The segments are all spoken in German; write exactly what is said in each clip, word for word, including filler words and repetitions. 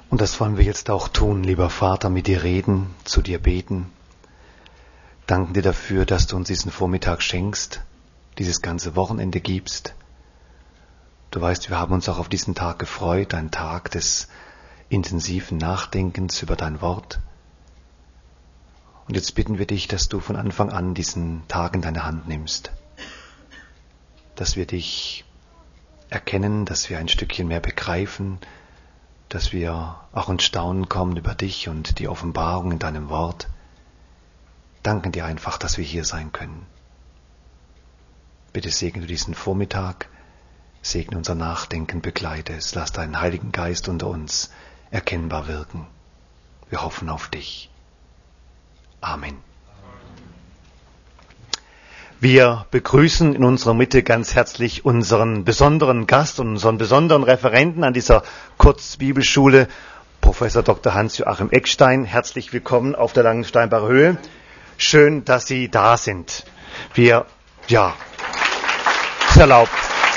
Und das wollen wir jetzt auch tun, lieber Vater, mit dir reden, zu dir beten. Danken dir dafür, dass du uns diesen Vormittag schenkst, dieses ganze Wochenende gibst. Du weißt, wir haben uns auch auf diesen Tag gefreut, ein Tag des intensiven Nachdenkens über dein Wort. Und jetzt bitten wir dich, dass du von Anfang an diesen Tag in deine Hand nimmst, dass wir dich erkennen, dass wir ein Stückchen mehr begreifen, dass wir auch ins Staunen kommen über dich und die Offenbarung in deinem Wort. Danken dir einfach, dass wir hier sein können. Bitte segne du diesen Vormittag, segne unser Nachdenken, begleite es, lass deinen Heiligen Geist unter uns erkennbar wirken. Wir hoffen auf dich. Amen. Wir begrüßen in unserer Mitte ganz herzlich unseren besonderen Gast und unseren besonderen Referenten an dieser Kurzbibelschule, Professor Doktor Hans-Joachim Eckstein. Herzlich willkommen auf der Langensteinbacher Höhe. Schön, dass Sie da sind. Wir, ja, ist erlaubt.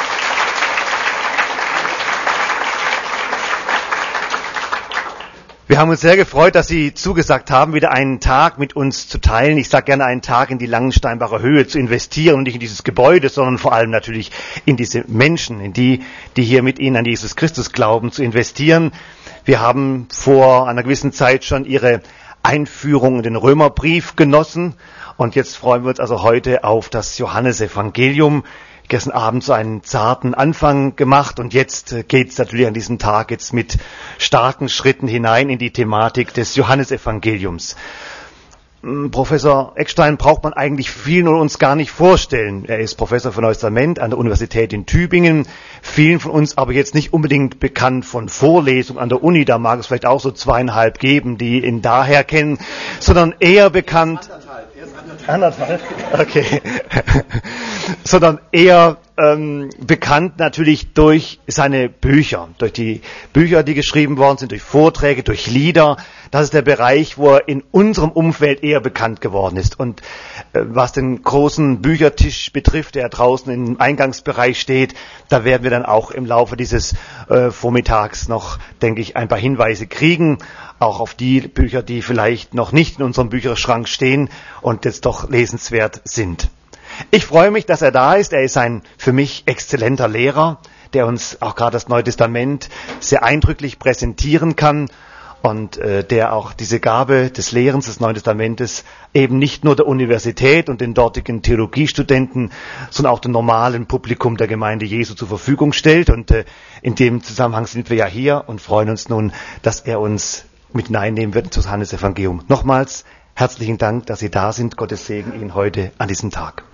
Wir haben uns sehr gefreut, dass Sie zugesagt haben, wieder einen Tag mit uns zu teilen. Ich sage gerne, einen Tag in die Langensteinbacher Höhe zu investieren und nicht in dieses Gebäude, sondern vor allem natürlich in diese Menschen, in die, die hier mit Ihnen an Jesus Christus glauben, zu investieren. Wir haben vor einer gewissen Zeit schon Ihre Einführung in den Römerbrief genossen und jetzt freuen wir uns also heute auf das Johannesevangelium. Gestern Abend so einen zarten Anfang gemacht und jetzt geht es natürlich an diesem Tag jetzt mit starken Schritten hinein in die Thematik des Johannesevangeliums. Professor Eckstein braucht man eigentlich vielen von uns gar nicht vorstellen. Er ist Professor für Neues Testament an der Universität in Tübingen, vielen von uns aber jetzt nicht unbedingt bekannt von Vorlesungen an der Uni, da mag es vielleicht auch so zweieinhalb geben, die ihn daher kennen, sondern eher bekannt... Anderthalb, okay. Sondern eher ähm, bekannt natürlich durch seine Bücher, durch die Bücher, die geschrieben worden sind, durch Vorträge, durch Lieder. Das ist der Bereich, wo er in unserem Umfeld eher bekannt geworden ist. Und äh, was den großen Büchertisch betrifft, der draußen im Eingangsbereich steht, da werden wir dann auch im Laufe dieses äh, Vormittags noch, denke ich, ein paar Hinweise kriegen. Auch auf die Bücher, die vielleicht noch nicht in unserem Bücherschrank stehen und jetzt doch lesenswert sind. Ich freue mich, dass er da ist. Er ist ein für mich exzellenter Lehrer, der uns auch gerade das Neue Testament sehr eindrücklich präsentieren kann und äh, der auch diese Gabe des Lehrens des Neuen Testamentes eben nicht nur der Universität und den dortigen Theologiestudenten, sondern auch dem normalen Publikum der Gemeinde Jesu zur Verfügung stellt. Und äh, in dem Zusammenhang sind wir ja hier und freuen uns nun, dass er uns mit hineinnehmen wird ins Johannesevangelium. Nochmals herzlichen Dank, dass Sie da sind. Gottes Segen Ihnen heute an diesem Tag.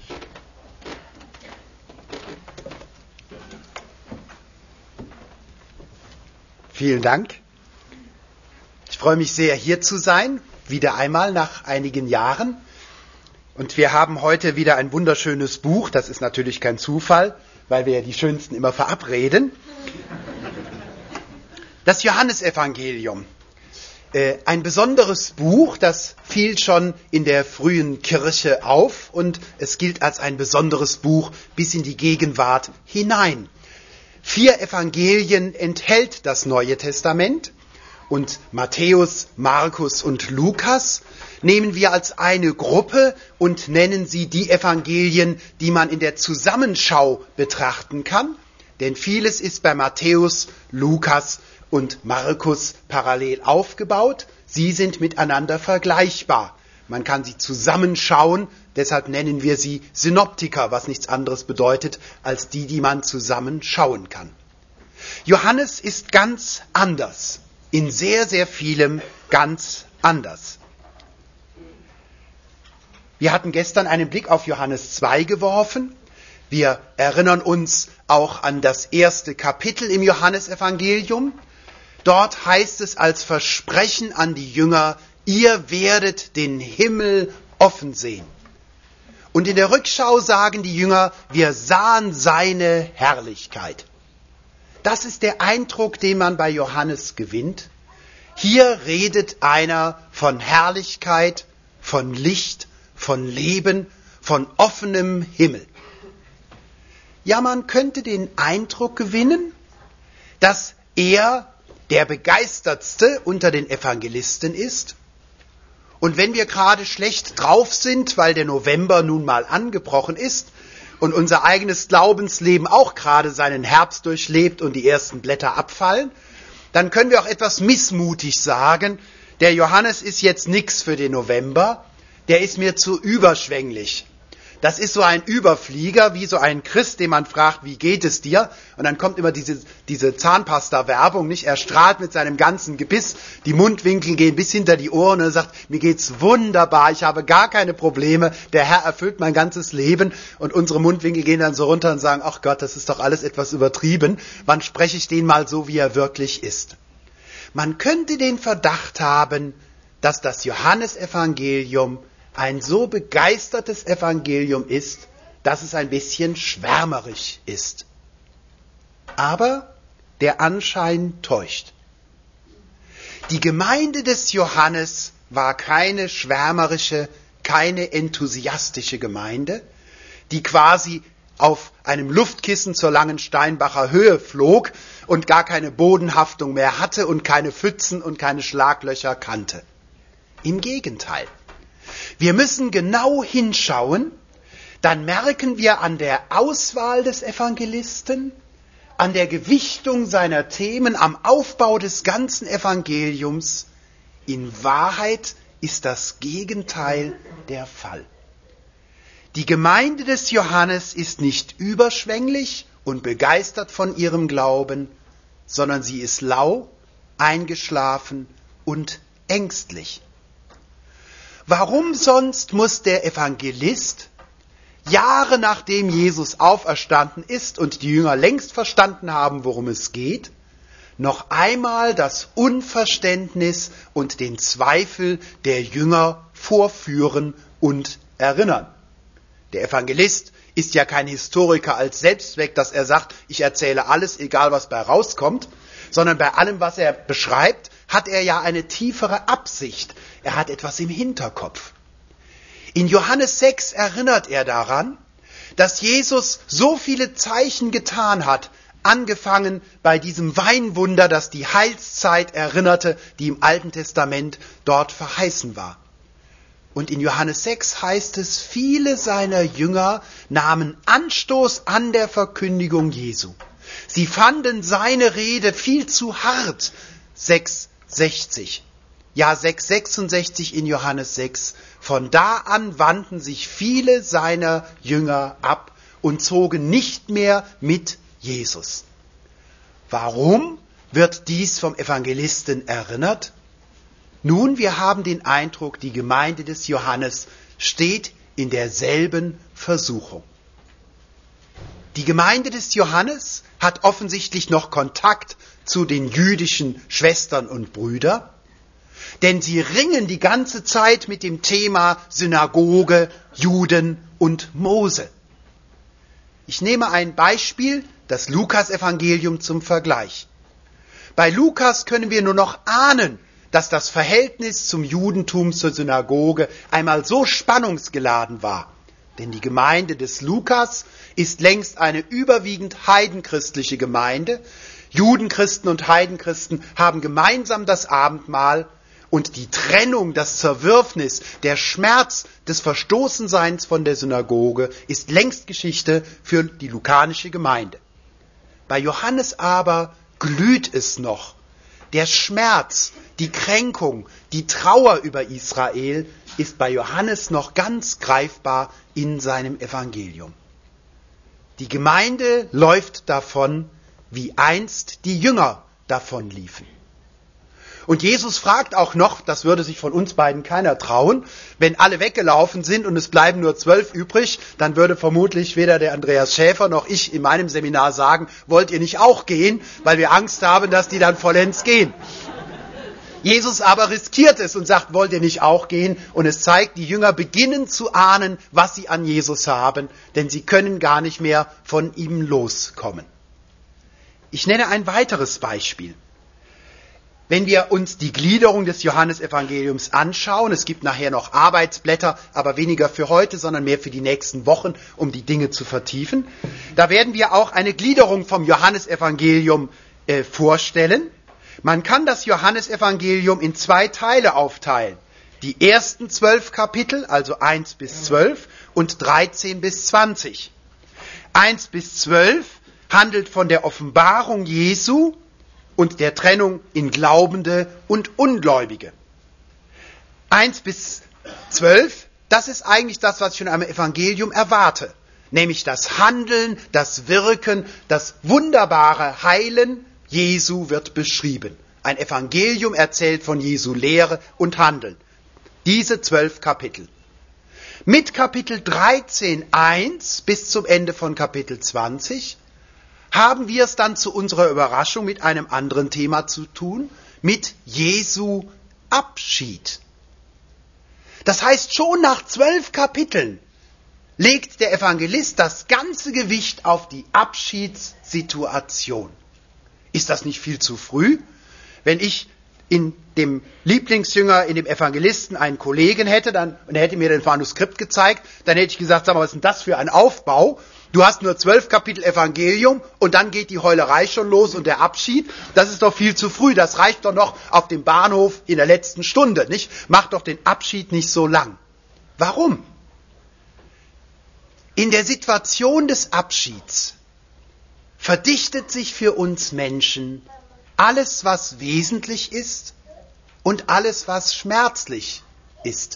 Vielen Dank. Ich freue mich sehr, hier zu sein, wieder einmal nach einigen Jahren. Und wir haben heute wieder ein wunderschönes Buch. Das ist natürlich kein Zufall, weil wir ja die Schönsten immer verabreden. Das Johannesevangelium. Ein besonderes Buch, das fiel schon in der frühen Kirche auf und es gilt als ein besonderes Buch bis in die Gegenwart hinein. Vier Evangelien enthält das Neue Testament und Matthäus, Markus und Lukas nehmen wir als eine Gruppe und nennen sie die Evangelien, die man in der Zusammenschau betrachten kann, denn vieles ist bei Matthäus, Lukas und Markus parallel aufgebaut. Sie sind miteinander vergleichbar. Man kann sie zusammenschauen, deshalb nennen wir sie Synoptiker, was nichts anderes bedeutet als die, die man zusammenschauen kann. Johannes ist ganz anders, in sehr, sehr vielem ganz anders. Wir hatten gestern einen Blick auf Johannes zwei geworfen. Wir erinnern uns auch an das erste Kapitel im Johannesevangelium. Dort heißt es als Versprechen an die Jünger, ihr werdet den Himmel offen sehen. Und in der Rückschau sagen die Jünger, wir sahen seine Herrlichkeit. Das ist der Eindruck, den man bei Johannes gewinnt. Hier redet einer von Herrlichkeit, von Licht, von Leben, von offenem Himmel. Ja, man könnte den Eindruck gewinnen, dass er der begeistertste unter den Evangelisten ist. Und wenn wir gerade schlecht drauf sind, weil der November nun mal angebrochen ist und unser eigenes Glaubensleben auch gerade seinen Herbst durchlebt und die ersten Blätter abfallen, dann können wir auch etwas missmutig sagen, der Johannes ist jetzt nix für den November, der ist mir zu überschwänglich. Das ist so ein Überflieger, wie so ein Christ, den man fragt, wie geht es dir? Und dann kommt immer diese, diese Zahnpasta-Werbung, nicht? Er strahlt mit seinem ganzen Gebiss, die Mundwinkel gehen bis hinter die Ohren und er sagt, mir geht's wunderbar, ich habe gar keine Probleme, der Herr erfüllt mein ganzes Leben. Und unsere Mundwinkel gehen dann so runter und sagen, ach Gott, das ist doch alles etwas übertrieben. Wann spreche ich den mal so, wie er wirklich ist? Man könnte den Verdacht haben, dass das Johannesevangelium ein so begeistertes Evangelium ist, dass es ein bisschen schwärmerisch ist. Aber der Anschein täuscht. Die Gemeinde des Johannes war keine schwärmerische, keine enthusiastische Gemeinde, die quasi auf einem Luftkissen zur Langensteinbacher Höhe flog und gar keine Bodenhaftung mehr hatte und keine Pfützen und keine Schlaglöcher kannte. Im Gegenteil. Wir müssen genau hinschauen, dann merken wir an der Auswahl des Evangelisten, an der Gewichtung seiner Themen, am Aufbau des ganzen Evangeliums, in Wahrheit ist das Gegenteil der Fall. Die Gemeinde des Johannes ist nicht überschwänglich und begeistert von ihrem Glauben, sondern sie ist lau, eingeschlafen und ängstlich. Warum sonst muss der Evangelist, Jahre nachdem Jesus auferstanden ist und die Jünger längst verstanden haben, worum es geht, noch einmal das Unverständnis und den Zweifel der Jünger vorführen und erinnern? Der Evangelist ist ja kein Historiker als Selbstzweck, dass er sagt, ich erzähle alles, egal was bei rauskommt, sondern bei allem, was er beschreibt, hat er ja eine tiefere Absicht. Er hat etwas im Hinterkopf. In Johannes sechs erinnert er daran, dass Jesus so viele Zeichen getan hat, angefangen bei diesem Weinwunder, das die Heilszeit erinnerte, die im Alten Testament dort verheißen war. Und in Johannes sechs heißt es, viele seiner Jünger nahmen Anstoß an der Verkündigung Jesu. Sie fanden seine Rede viel zu hart. sechs sechzig. Ja, sechs sechsundsechzig in Johannes sechs. Von da an wandten sich viele seiner Jünger ab und zogen nicht mehr mit Jesus. Warum wird dies vom Evangelisten erinnert? Nun, wir haben den Eindruck, die Gemeinde des Johannes steht in derselben Versuchung. Die Gemeinde des Johannes hat offensichtlich noch Kontakt zu den jüdischen Schwestern und Brüdern, denn sie ringen die ganze Zeit mit dem Thema Synagoge, Juden und Mose. Ich nehme ein Beispiel, das Lukas-Evangelium zum Vergleich. Bei Lukas können wir nur noch ahnen, dass das Verhältnis zum Judentum, zur Synagoge einmal so spannungsgeladen war. Denn die Gemeinde des Lukas ist längst eine überwiegend heidenchristliche Gemeinde. Judenchristen und Heidenchristen haben gemeinsam das Abendmahl und die Trennung, das Zerwürfnis, der Schmerz des Verstoßenseins von der Synagoge ist längst Geschichte für die lukanische Gemeinde. Bei Johannes aber glüht es noch. Der Schmerz, die Kränkung, die Trauer über Israel ist bei Johannes noch ganz greifbar in seinem Evangelium. Die Gemeinde läuft davon, wie einst die Jünger davon liefen. Und Jesus fragt auch noch, das würde sich von uns beiden keiner trauen, wenn alle weggelaufen sind und es bleiben nur zwölf übrig, dann würde vermutlich weder der Andreas Schäfer noch ich in meinem Seminar sagen, wollt ihr nicht auch gehen, weil wir Angst haben, dass die dann vollends gehen. Jesus aber riskiert es und sagt, wollt ihr nicht auch gehen? Und es zeigt, die Jünger beginnen zu ahnen, was sie an Jesus haben, denn sie können gar nicht mehr von ihm loskommen. Ich nenne ein weiteres Beispiel. Wenn wir uns die Gliederung des Johannesevangeliums anschauen, es gibt nachher noch Arbeitsblätter, aber weniger für heute, sondern mehr für die nächsten Wochen, um die Dinge zu vertiefen, da werden wir auch eine Gliederung vom Johannesevangelium äh, vorstellen. Man kann das Johannesevangelium in zwei Teile aufteilen. Die ersten zwölf Kapitel, also eins bis zwölf und dreizehn bis zwanzig. eins bis zwölf handelt von der Offenbarung Jesu und der Trennung in Glaubende und Ungläubige. eins bis zwölf, das ist eigentlich das, was ich von einem Evangelium erwarte. Nämlich das Handeln, das Wirken, das wunderbare Heilen Jesu wird beschrieben. Ein Evangelium erzählt von Jesu Lehre und Handeln. Diese zwölf Kapitel. Mit Kapitel dreizehn eins bis zum Ende von Kapitel zwanzig haben wir es dann zu unserer Überraschung mit einem anderen Thema zu tun, mit Jesu Abschied. Das heißt, schon nach zwölf Kapiteln legt der Evangelist das ganze Gewicht auf die Abschiedssituation. Ist das nicht viel zu früh? Wenn ich in dem Lieblingsjünger, in dem Evangelisten einen Kollegen hätte, dann, und er hätte mir das Manuskript gezeigt, dann hätte ich gesagt, sag mal, was ist denn das für ein Aufbau? Du hast nur zwölf Kapitel Evangelium und dann geht die Heulerei schon los und der Abschied. Das ist doch viel zu früh. Das reicht doch noch auf dem Bahnhof in der letzten Stunde, nicht? Mach doch den Abschied nicht so lang. Warum? In der Situation des Abschieds verdichtet sich für uns Menschen alles, was wesentlich ist und alles, was schmerzlich ist.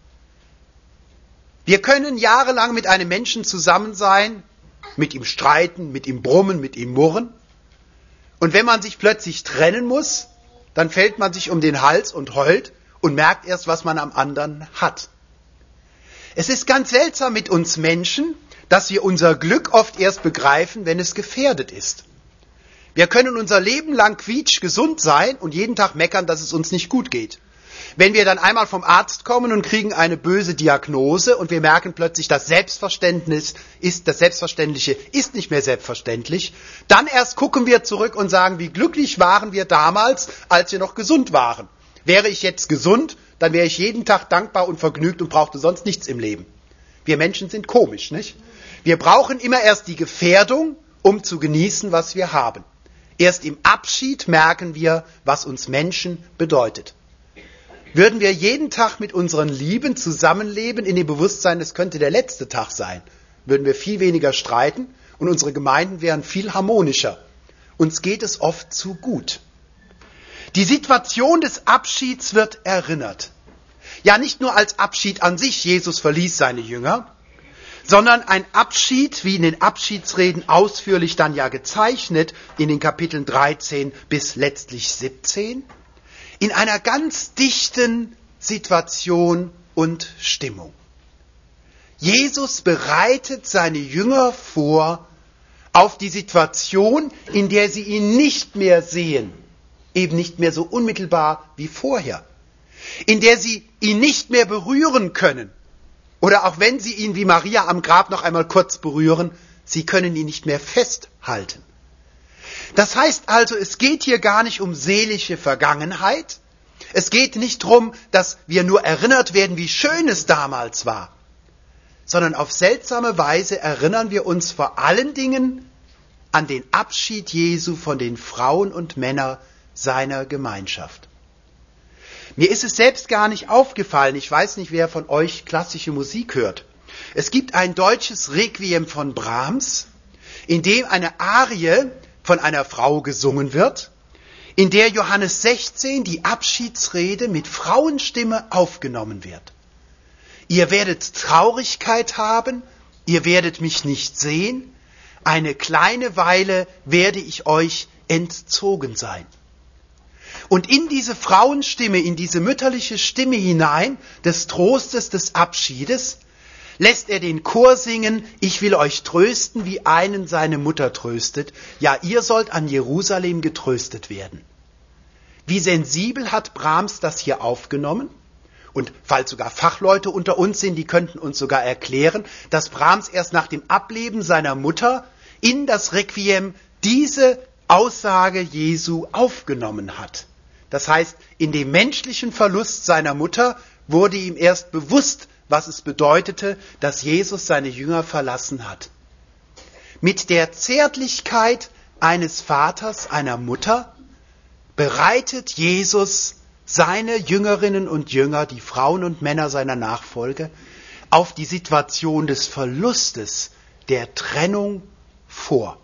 Wir können jahrelang mit einem Menschen zusammen sein, mit ihm streiten, mit ihm brummen, mit ihm murren. Und wenn man sich plötzlich trennen muss, dann fällt man sich um den Hals und heult und merkt erst, was man am anderen hat. Es ist ganz seltsam mit uns Menschen, dass wir unser Glück oft erst begreifen, wenn es gefährdet ist. Wir können unser Leben lang quietschgesund sein und jeden Tag meckern, dass es uns nicht gut geht. Wenn wir dann einmal vom Arzt kommen und kriegen eine böse Diagnose und wir merken plötzlich, das Selbstverständnis ist, das Selbstverständliche ist nicht mehr selbstverständlich, dann erst gucken wir zurück und sagen, wie glücklich waren wir damals, als wir noch gesund waren. Wäre ich jetzt gesund, dann wäre ich jeden Tag dankbar und vergnügt und brauchte sonst nichts im Leben. Wir Menschen sind komisch, nicht? Wir brauchen immer erst die Gefährdung, um zu genießen, was wir haben. Erst im Abschied merken wir, was uns Menschen bedeutet. Würden wir jeden Tag mit unseren Lieben zusammenleben, in dem Bewusstsein, es könnte der letzte Tag sein, würden wir viel weniger streiten und unsere Gemeinden wären viel harmonischer. Uns geht es oft zu gut. Die Situation des Abschieds wird erinnert. Ja, nicht nur als Abschied an sich, Jesus verließ seine Jünger, sondern ein Abschied, wie in den Abschiedsreden ausführlich dann ja gezeichnet, in den Kapiteln dreizehn bis letztlich siebzehn, in einer ganz dichten Situation und Stimmung. Jesus bereitet seine Jünger vor auf die Situation, in der sie ihn nicht mehr sehen, eben nicht mehr so unmittelbar wie vorher, in der sie ihn nicht mehr berühren können, oder auch wenn sie ihn wie Maria am Grab noch einmal kurz berühren, sie können ihn nicht mehr festhalten. Das heißt also, es geht hier gar nicht um seelische Vergangenheit. Es geht nicht darum, dass wir nur erinnert werden, wie schön es damals war, sondern auf seltsame Weise erinnern wir uns vor allen Dingen an den Abschied Jesu von den Frauen und Männern seiner Gemeinschaft. Mir ist es selbst gar nicht aufgefallen, ich weiß nicht, wer von euch klassische Musik hört. Es gibt ein deutsches Requiem von Brahms, in dem eine Arie von einer Frau gesungen wird, in der Johannes sechzehn die Abschiedsrede mit Frauenstimme aufgenommen wird. Ihr werdet Traurigkeit haben, ihr werdet mich nicht sehen, eine kleine Weile werde ich euch entzogen sein. Und in diese Frauenstimme, in diese mütterliche Stimme hinein, des Trostes, des Abschiedes, lässt er den Chor singen, ich will euch trösten, wie einen seine Mutter tröstet. Ja, ihr sollt an Jerusalem getröstet werden. Wie sensibel hat Brahms das hier aufgenommen? Und falls sogar Fachleute unter uns sind, die könnten uns sogar erklären, dass Brahms erst nach dem Ableben seiner Mutter in das Requiem diese Aussage Jesu aufgenommen hat. Das heißt, in dem menschlichen Verlust seiner Mutter wurde ihm erst bewusst, was es bedeutete, dass Jesus seine Jünger verlassen hat. Mit der Zärtlichkeit eines Vaters, einer Mutter, bereitet Jesus seine Jüngerinnen und Jünger, die Frauen und Männer seiner Nachfolge, auf die Situation des Verlustes, der Trennung vor.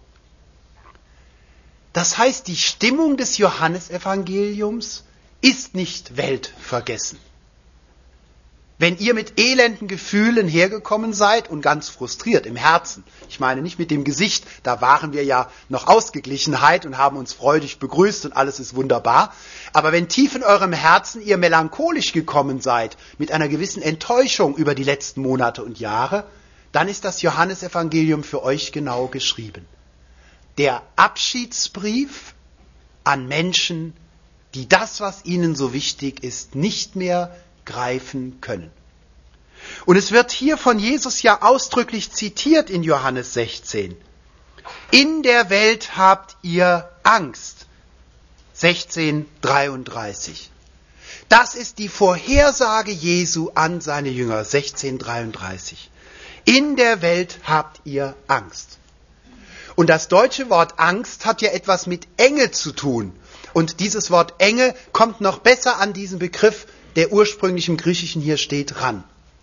Das heißt, die Stimmung des Johannesevangeliums ist nicht weltvergessen. Wenn ihr mit elenden Gefühlen hergekommen seid und ganz frustriert im Herzen, ich meine nicht mit dem Gesicht, da waren wir ja noch Ausgeglichenheit und haben uns freudig begrüßt und alles ist wunderbar, aber wenn tief in eurem Herzen ihr melancholisch gekommen seid, mit einer gewissen Enttäuschung über die letzten Monate und Jahre, dann ist das Johannesevangelium für euch genau geschrieben. Der Abschiedsbrief an Menschen, die das, was ihnen so wichtig ist, nicht mehr greifen können. Und es wird hier von Jesus ja ausdrücklich zitiert in Johannes sechzehn. In der Welt habt ihr Angst. sechzehn dreiunddreißig. Das ist die Vorhersage Jesu an seine Jünger. sechzehn dreiunddreißig. In der Welt habt ihr Angst. Und das deutsche Wort Angst hat ja etwas mit Enge zu tun. Und dieses Wort Enge kommt noch besser an diesen Begriff, der ursprünglich im Griechischen hier steht, ran.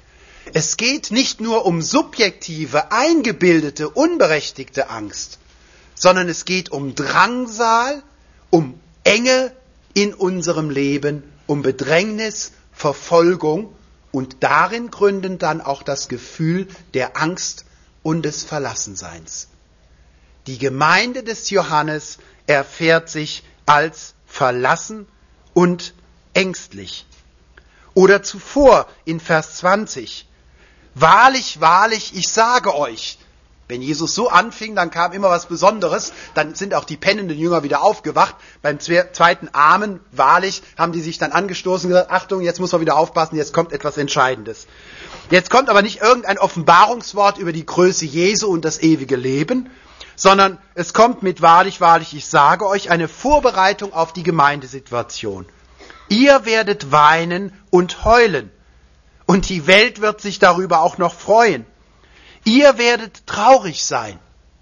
Es geht nicht nur um subjektive, eingebildete, unberechtigte Angst, sondern es geht um Drangsal, um Enge in unserem Leben, um Bedrängnis, Verfolgung und darin gründen dann auch das Gefühl der Angst und des Verlassenseins. Die Gemeinde des Johannes erfährt sich als verlassen und ängstlich. Oder zuvor in Vers zwanzig. Wahrlich, wahrlich, ich sage euch. Wenn Jesus so anfing, dann kam immer was Besonderes. Dann sind auch die pennenden Jünger wieder aufgewacht. Beim zweiten Amen, wahrlich, haben die sich dann angestoßen und gesagt, Achtung, jetzt muss man wieder aufpassen, jetzt kommt etwas Entscheidendes. Jetzt kommt aber nicht irgendein Offenbarungswort über die Größe Jesu und das ewige Leben, sondern es kommt mit wahrlich, wahrlich, ich sage euch, eine Vorbereitung auf die Gemeindesituation. Ihr werdet weinen und heulen. Und die Welt wird sich darüber auch noch freuen. Ihr werdet traurig sein.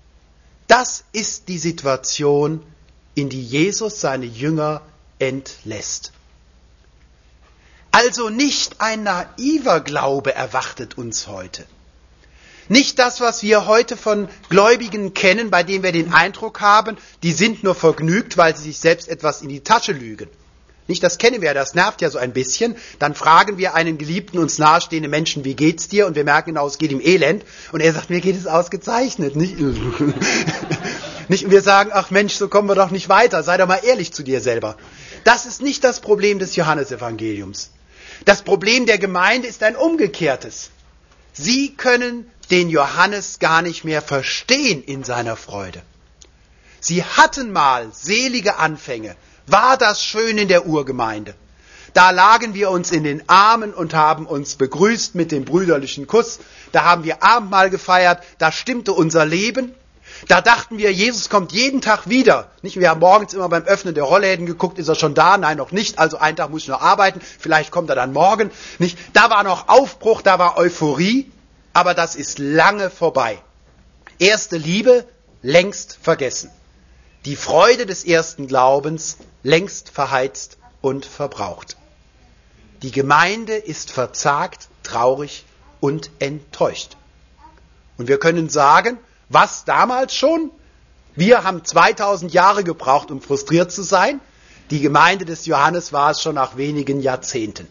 Das ist die Situation, in die Jesus seine Jünger entlässt. Also nicht ein naiver Glaube erwartet uns heute. Nicht das, was wir heute von Gläubigen kennen, bei denen wir den Eindruck haben, die sind nur vergnügt, weil sie sich selbst etwas in die Tasche lügen. Nicht, das kennen wir ja, das nervt ja so ein bisschen. Dann fragen wir einen geliebten, uns nahestehenden Menschen, wie geht's dir? Und wir merken genau, es geht ihm elend. Und er sagt, mir geht es ausgezeichnet. Nicht? Nicht? Und wir sagen, ach Mensch, so kommen wir doch nicht weiter. Sei doch mal ehrlich zu dir selber. Das ist nicht das Problem des Johannesevangeliums. Das Problem der Gemeinde ist ein umgekehrtes. Sie können den Johannes gar nicht mehr verstehen in seiner Freude. Sie hatten mal selige Anfänge. War das schön in der Urgemeinde. Da lagen wir uns in den Armen und haben uns begrüßt mit dem brüderlichen Kuss. Da haben wir Abendmahl gefeiert. Da stimmte unser Leben. Da dachten wir, Jesus kommt jeden Tag wieder. Nicht, wir haben morgens immer beim Öffnen der Rollläden geguckt, ist er schon da? Nein, noch nicht. Also einen Tag muss ich noch arbeiten. Vielleicht kommt er dann morgen. Nicht? Da war noch Aufbruch, da war Euphorie. Aber das ist lange vorbei. Erste Liebe längst vergessen. Die Freude des ersten Glaubens längst verheizt und verbraucht. Die Gemeinde ist verzagt, traurig und enttäuscht. Und wir können sagen, was damals schon? Wir haben zweitausend Jahre gebraucht, um frustriert zu sein. Die Gemeinde des Johannes war es schon nach wenigen Jahrzehnten.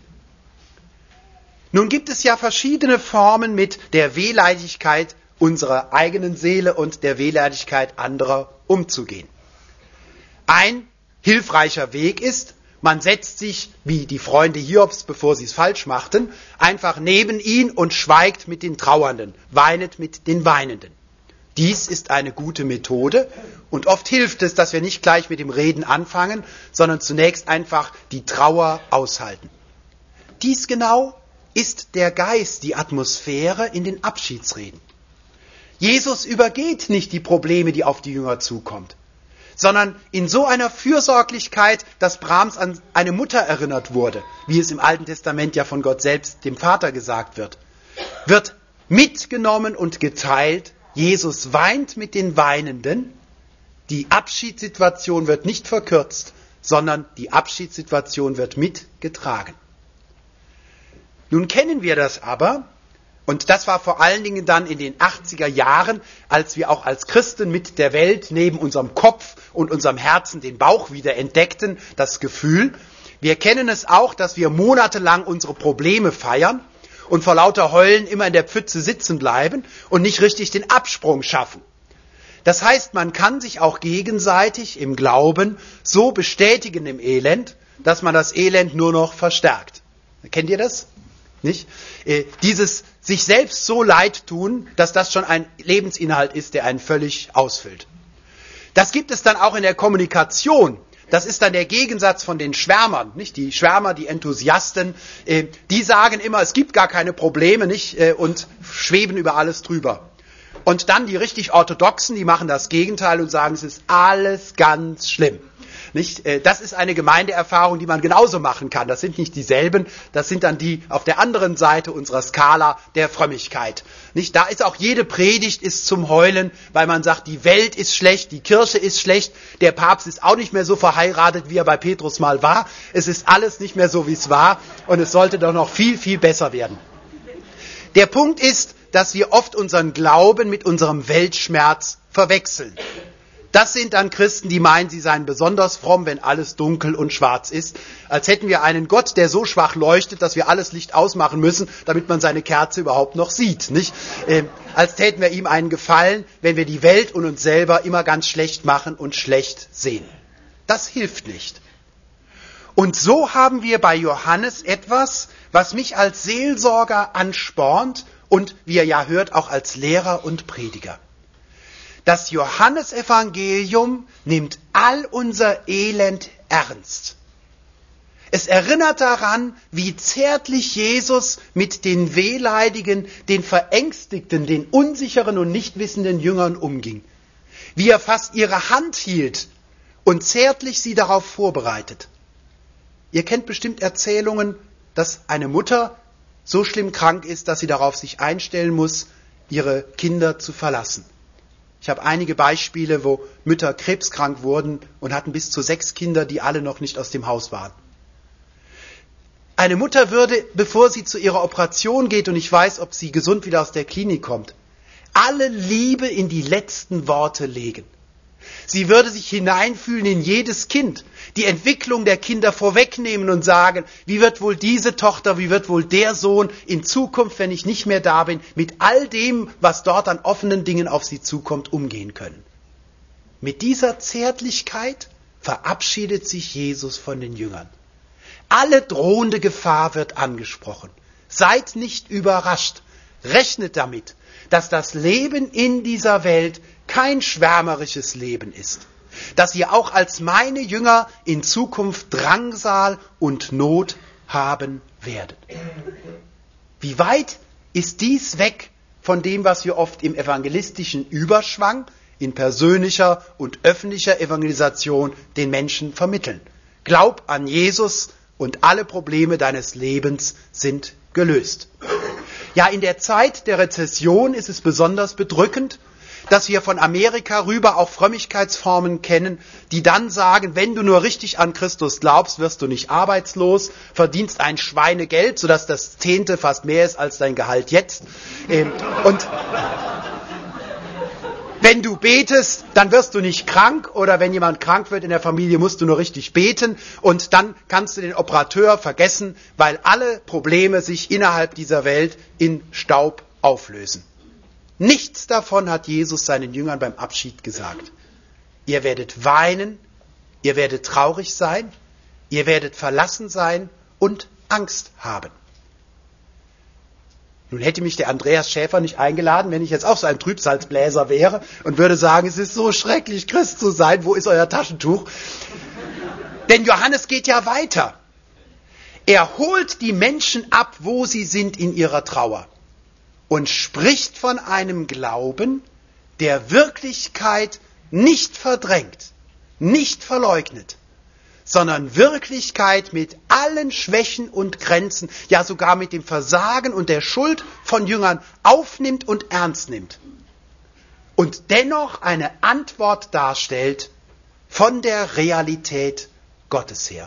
Nun gibt es ja verschiedene Formen, mit der Wehleidigkeit unserer eigenen Seele und der Wehleidigkeit anderer umzugehen. Ein hilfreicher Weg ist, man setzt sich, wie die Freunde Hiobs, bevor sie es falsch machten, einfach neben ihn und schweigt mit den Trauernden, weinet mit den Weinenden. Dies ist eine gute Methode und oft hilft es, dass wir nicht gleich mit dem Reden anfangen, sondern zunächst einfach die Trauer aushalten. Dies genau ist der Geist, die Atmosphäre in den Abschiedsreden. Jesus übergeht nicht die Probleme, die auf die Jünger zukommt, sondern in so einer Fürsorglichkeit, dass Brahms an eine Mutter erinnert wurde, wie es im Alten Testament ja von Gott selbst, dem Vater, gesagt wird, wird mitgenommen und geteilt. Jesus weint mit den Weinenden. Die Abschiedssituation wird nicht verkürzt, sondern die Abschiedssituation wird mitgetragen. Nun kennen wir das aber, und das war vor allen Dingen dann in den achtziger Jahren, als wir auch als Christen mit der Welt neben unserem Kopf und unserem Herzen den Bauch wieder entdeckten, das Gefühl. Wir kennen es auch, dass wir monatelang unsere Probleme feiern und vor lauter Heulen immer in der Pfütze sitzen bleiben und nicht richtig den Absprung schaffen. Das heißt, man kann sich auch gegenseitig im Glauben so bestätigen im Elend, dass man das Elend nur noch verstärkt. Kennt ihr das? Nicht? Äh, dieses sich selbst so leid tun, dass das schon ein Lebensinhalt ist, der einen völlig ausfüllt. Das gibt es dann auch in der Kommunikation. Das ist dann der Gegensatz von den Schwärmern, nicht? Die Schwärmer, die Enthusiasten, äh, die sagen immer, es gibt gar keine Probleme, nicht? Äh, und schweben über alles drüber. Und dann die richtig Orthodoxen, die machen das Gegenteil und sagen, es ist alles ganz schlimm. Nicht? Das ist eine Gemeindeerfahrung, die man genauso machen kann. Das sind nicht dieselben, das sind dann die auf der anderen Seite unserer Skala der Frömmigkeit. Nicht? Da ist auch jede Predigt ist zum Heulen, weil man sagt, die Welt ist schlecht, die Kirche ist schlecht, der Papst ist auch nicht mehr so verheiratet, wie er bei Petrus mal war. Es ist alles nicht mehr so, wie es war, und es sollte doch noch viel, viel besser werden. Der Punkt ist, dass wir oft unseren Glauben mit unserem Weltschmerz verwechseln. Das sind dann Christen, die meinen, sie seien besonders fromm, wenn alles dunkel und schwarz ist. Als hätten wir einen Gott, der so schwach leuchtet, dass wir alles Licht ausmachen müssen, damit man seine Kerze überhaupt noch sieht. Nicht? Ähm, als täten wir ihm einen Gefallen, wenn wir die Welt und uns selber immer ganz schlecht machen und schlecht sehen. Das hilft nicht. Und so haben wir bei Johannes etwas, was mich als Seelsorger anspornt und, wie ihr ja hört, auch als Lehrer und Prediger. Das Johannesevangelium nimmt all unser Elend ernst. Es erinnert daran, wie zärtlich Jesus mit den wehleidigen, den verängstigten, den unsicheren und nicht wissenden Jüngern umging. Wie er fast ihre Hand hielt und zärtlich sie darauf vorbereitet. Ihr kennt bestimmt Erzählungen, dass eine Mutter so schlimm krank ist, dass sie darauf sich einstellen muss, ihre Kinder zu verlassen. Ich habe einige Beispiele, wo Mütter krebskrank wurden und hatten bis zu sechs Kinder, die alle noch nicht aus dem Haus waren. Eine Mutter würde, bevor sie zu ihrer Operation geht, und ich weiß, ob sie gesund wieder aus der Klinik kommt, alle Liebe in die letzten Worte legen. Sie würde sich hineinfühlen in jedes Kind, die Entwicklung der Kinder vorwegnehmen und sagen, wie wird wohl diese Tochter, wie wird wohl der Sohn in Zukunft, wenn ich nicht mehr da bin, mit all dem, was dort an offenen Dingen auf sie zukommt, umgehen können. Mit dieser Zärtlichkeit verabschiedet sich Jesus von den Jüngern. Alle drohende Gefahr wird angesprochen. Seid nicht überrascht. Rechnet damit, dass das Leben in dieser Welt kein schwärmerisches Leben ist. Dass ihr auch als meine Jünger in Zukunft Drangsal und Not haben werdet. Wie weit ist dies weg von dem, was wir oft im evangelistischen Überschwang, in persönlicher und öffentlicher Evangelisation den Menschen vermitteln? Glaub an Jesus und alle Probleme deines Lebens sind gelöst. Ja, in der Zeit der Rezession ist es besonders bedrückend, dass wir von Amerika rüber auch Frömmigkeitsformen kennen, die dann sagen, wenn du nur richtig an Christus glaubst, wirst du nicht arbeitslos, verdienst ein Schweinegeld, sodass das Zehnte fast mehr ist als dein Gehalt jetzt. Und wenn du betest, dann wirst du nicht krank, oder wenn jemand krank wird in der Familie, musst du nur richtig beten, und dann kannst du den Operateur vergessen, weil alle Probleme sich innerhalb dieser Welt in Staub auflösen. Nichts davon hat Jesus seinen Jüngern beim Abschied gesagt. Ihr werdet weinen, ihr werdet traurig sein, ihr werdet verlassen sein und Angst haben. Nun hätte mich der Andreas Schäfer nicht eingeladen, wenn ich jetzt auch so ein Trübsalzbläser wäre und würde sagen, es ist so schrecklich, Christ zu sein, wo ist euer Taschentuch? Denn Johannes geht ja weiter. Er holt die Menschen ab, wo sie sind in ihrer Trauer. Und spricht von einem Glauben, der Wirklichkeit nicht verdrängt, nicht verleugnet, sondern Wirklichkeit mit allen Schwächen und Grenzen, ja sogar mit dem Versagen und der Schuld von Jüngern aufnimmt und ernst nimmt. Und dennoch eine Antwort darstellt von der Realität Gottes her.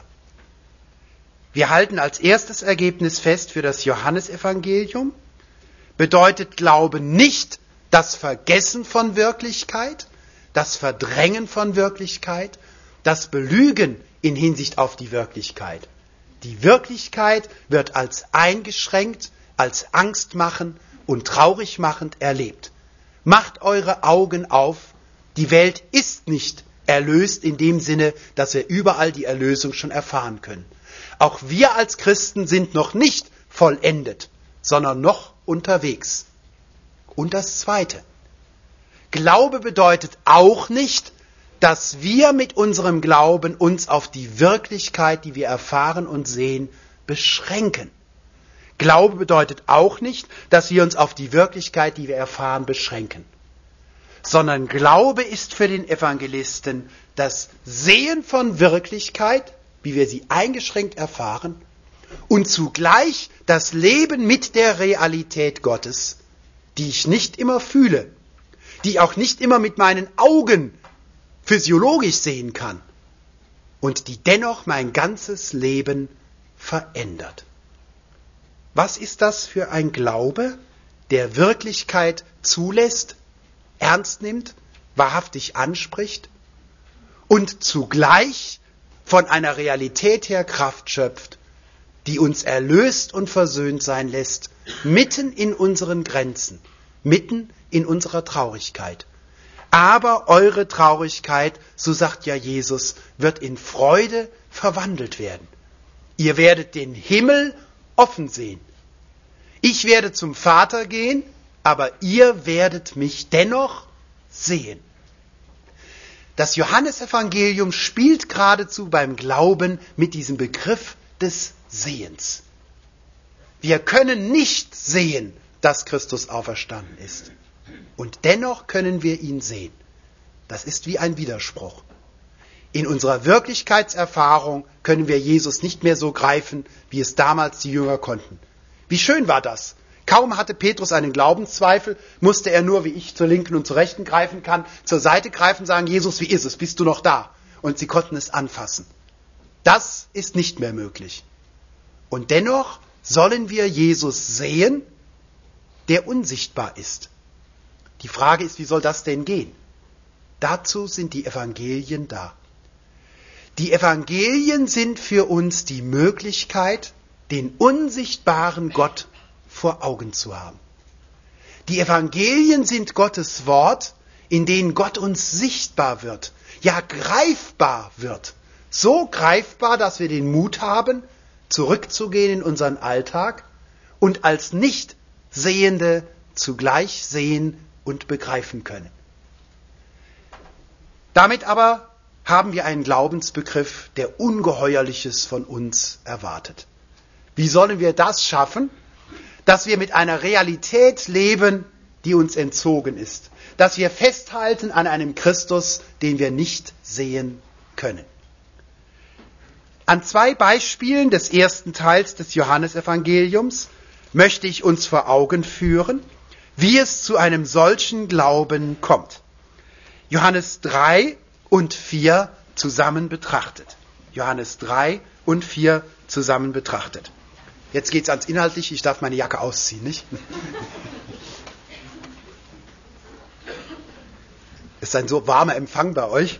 Wir halten als erstes Ergebnis fest für das Johannesevangelium, bedeutet Glauben nicht das Vergessen von Wirklichkeit, das Verdrängen von Wirklichkeit, das Belügen in Hinsicht auf die Wirklichkeit. Die Wirklichkeit wird als eingeschränkt, als angstmachend und traurigmachend erlebt. Macht eure Augen auf, die Welt ist nicht erlöst in dem Sinne, dass wir überall die Erlösung schon erfahren können. Auch wir als Christen sind noch nicht vollendet, sondern noch unterwegs. Und das Zweite. Glaube bedeutet auch nicht, dass wir mit unserem Glauben uns auf die Wirklichkeit, die wir erfahren und sehen, beschränken. Glaube bedeutet auch nicht, dass wir uns auf die Wirklichkeit, die wir erfahren, beschränken. Sondern Glaube ist für den Evangelisten das Sehen von Wirklichkeit, wie wir sie eingeschränkt erfahren, und zugleich das Leben mit der Realität Gottes, die ich nicht immer fühle, die ich auch nicht immer mit meinen Augen physiologisch sehen kann und die dennoch mein ganzes Leben verändert. Was ist das für ein Glaube, der Wirklichkeit zulässt, ernst nimmt, wahrhaftig anspricht und zugleich von einer Realität her Kraft schöpft, die uns erlöst und versöhnt sein lässt, mitten in unseren Grenzen, mitten in unserer Traurigkeit. Aber eure Traurigkeit, so sagt ja Jesus, wird in Freude verwandelt werden. Ihr werdet den Himmel offen sehen. Ich werde zum Vater gehen, aber ihr werdet mich dennoch sehen. Das Johannesevangelium spielt geradezu beim Glauben mit diesem Begriff des Sehens. Wir können nicht sehen, dass Christus auferstanden ist. Und dennoch können wir ihn sehen. Das ist wie ein Widerspruch. In unserer Wirklichkeitserfahrung können wir Jesus nicht mehr so greifen, wie es damals die Jünger konnten. Wie schön war das? Kaum hatte Petrus einen Glaubenszweifel, musste er nur, wie ich zur Linken und zur Rechten greifen kann, zur Seite greifen, sagen, Jesus, wie ist es? Bist du noch da? Und sie konnten es anfassen. Das ist nicht mehr möglich. Und dennoch sollen wir Jesus sehen, der unsichtbar ist. Die Frage ist, wie soll das denn gehen? Dazu sind die Evangelien da. Die Evangelien sind für uns die Möglichkeit, den unsichtbaren Gott vor Augen zu haben. Die Evangelien sind Gottes Wort, in denen Gott uns sichtbar wird, ja greifbar wird. So greifbar, dass wir den Mut haben, zurückzugehen in unseren Alltag und als Nichtsehende zugleich sehen und begreifen können. Damit aber haben wir einen Glaubensbegriff, der Ungeheuerliches von uns erwartet. Wie sollen wir das schaffen, dass wir mit einer Realität leben, die uns entzogen ist, dass wir festhalten an einem Christus, den wir nicht sehen können? An zwei Beispielen des ersten Teils des Johannesevangeliums möchte ich uns vor Augen führen, wie es zu einem solchen Glauben kommt. Johannes drei und vier zusammen betrachtet. Johannes drei und vier zusammen betrachtet. Jetzt geht's ans Inhaltliche, ich darf meine Jacke ausziehen, nicht? Ist ein so warmer Empfang bei euch?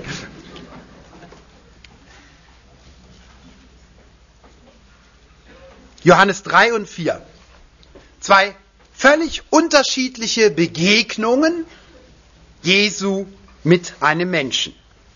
Johannes drei und vier. Zwei völlig unterschiedliche Begegnungen Jesu mit einem Menschen.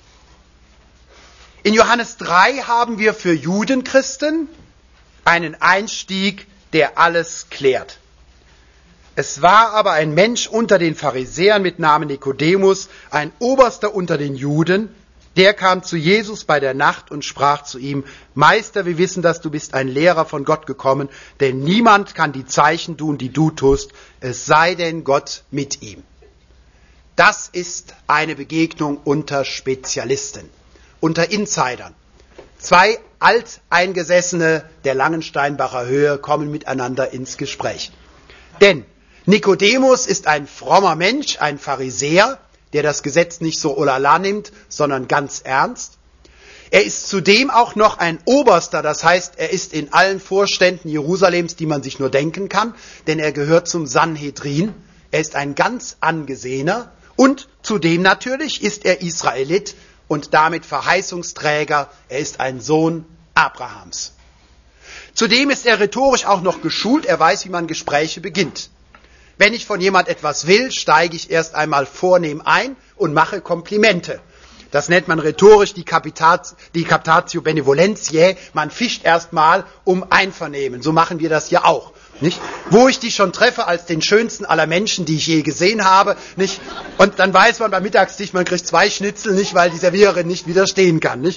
In Johannes drei haben wir für Judenchristen einen Einstieg, der alles klärt. Es war aber ein Mensch unter den Pharisäern mit Namen Nikodemus, ein Oberster unter den Juden, der kam zu Jesus bei der Nacht und sprach zu ihm, Meister, wir wissen, dass du bist ein Lehrer von Gott gekommen, denn niemand kann die Zeichen tun, die du tust, es sei denn Gott mit ihm. Das ist eine Begegnung unter Spezialisten, unter Insidern. Zwei Alteingesessene der Langensteinbacher Höhe kommen miteinander ins Gespräch. Denn Nikodemus ist ein frommer Mensch, ein Pharisäer, der das Gesetz nicht so olala nimmt, sondern ganz ernst. Er ist zudem auch noch ein Oberster, das heißt, er ist in allen Vorständen Jerusalems, die man sich nur denken kann, denn er gehört zum Sanhedrin. Er ist ein ganz angesehener und zudem natürlich ist er Israelit und damit Verheißungsträger. Er ist ein Sohn Abrahams. Zudem ist er rhetorisch auch noch geschult, er weiß, wie man Gespräche beginnt. Wenn ich von jemand etwas will, steige ich erst einmal vornehm ein und mache Komplimente. Das nennt man rhetorisch die, Capitat, die Captatio Benevolentiae. Man fischt erstmal um Einvernehmen. So machen wir das ja auch. Nicht? Wo ich dich schon treffe als den schönsten aller Menschen, die ich je gesehen habe. Nicht? Und dann weiß man beim Mittagstisch, man kriegt zwei Schnitzel, nicht, weil die Serviererin nicht widerstehen kann. Nicht?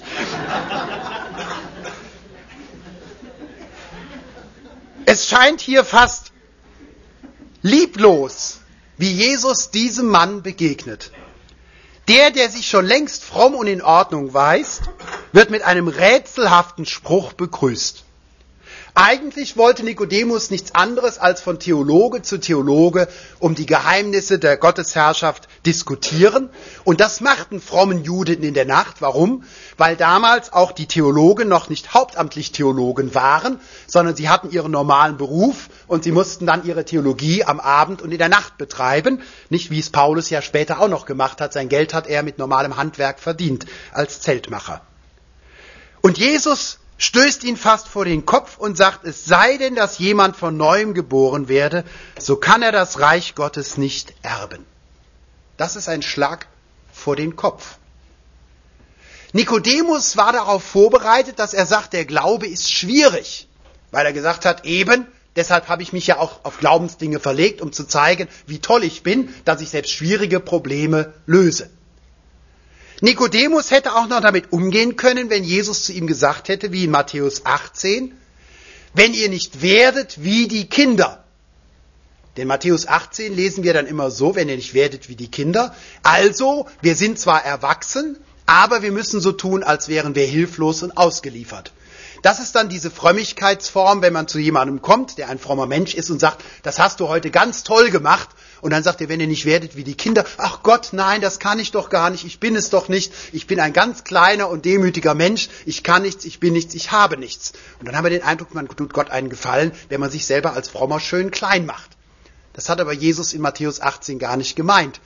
Es scheint hier fast lieblos, wie Jesus diesem Mann begegnet. Der, der sich schon längst fromm und in Ordnung weiß, wird mit einem rätselhaften Spruch begrüßt. Eigentlich wollte Nikodemus nichts anderes als von Theologe zu Theologe um die Geheimnisse der Gottesherrschaft diskutieren. Und das machten frommen Juden in der Nacht. Warum? Weil damals auch die Theologen noch nicht hauptamtlich Theologen waren, sondern sie hatten ihren normalen Beruf und sie mussten dann ihre Theologie am Abend und in der Nacht betreiben. Nicht wie es Paulus ja später auch noch gemacht hat. Sein Geld hat er mit normalem Handwerk verdient als Zeltmacher. Und Jesus stößt ihn fast vor den Kopf und sagt, es sei denn, dass jemand von Neuem geboren werde, so kann er das Reich Gottes nicht erben. Das ist ein Schlag vor den Kopf. Nikodemus war darauf vorbereitet, dass er sagt, der Glaube ist schwierig, weil er gesagt hat, eben, deshalb habe ich mich ja auch auf Glaubensdinge verlegt, um zu zeigen, wie toll ich bin, dass ich selbst schwierige Probleme löse. Nikodemus hätte auch noch damit umgehen können, wenn Jesus zu ihm gesagt hätte, wie in Matthäus achtzehn, wenn ihr nicht werdet wie die Kinder. Denn Matthäus achtzehn lesen wir dann immer so, wenn ihr nicht werdet wie die Kinder. Also, wir sind zwar erwachsen, aber wir müssen so tun, als wären wir hilflos und ausgeliefert. Das ist dann diese Frömmigkeitsform, wenn man zu jemandem kommt, der ein frommer Mensch ist und sagt, das hast du heute ganz toll gemacht. Und dann sagt er, wenn ihr nicht werdet wie die Kinder, ach Gott, nein, das kann ich doch gar nicht, ich bin es doch nicht, ich bin ein ganz kleiner und demütiger Mensch, ich kann nichts, ich bin nichts, ich habe nichts. Und dann haben wir den Eindruck, man tut Gott einen Gefallen, wenn man sich selber als Frommer schön klein macht. Das hat aber Jesus in Matthäus achtzehn gar nicht gemeint.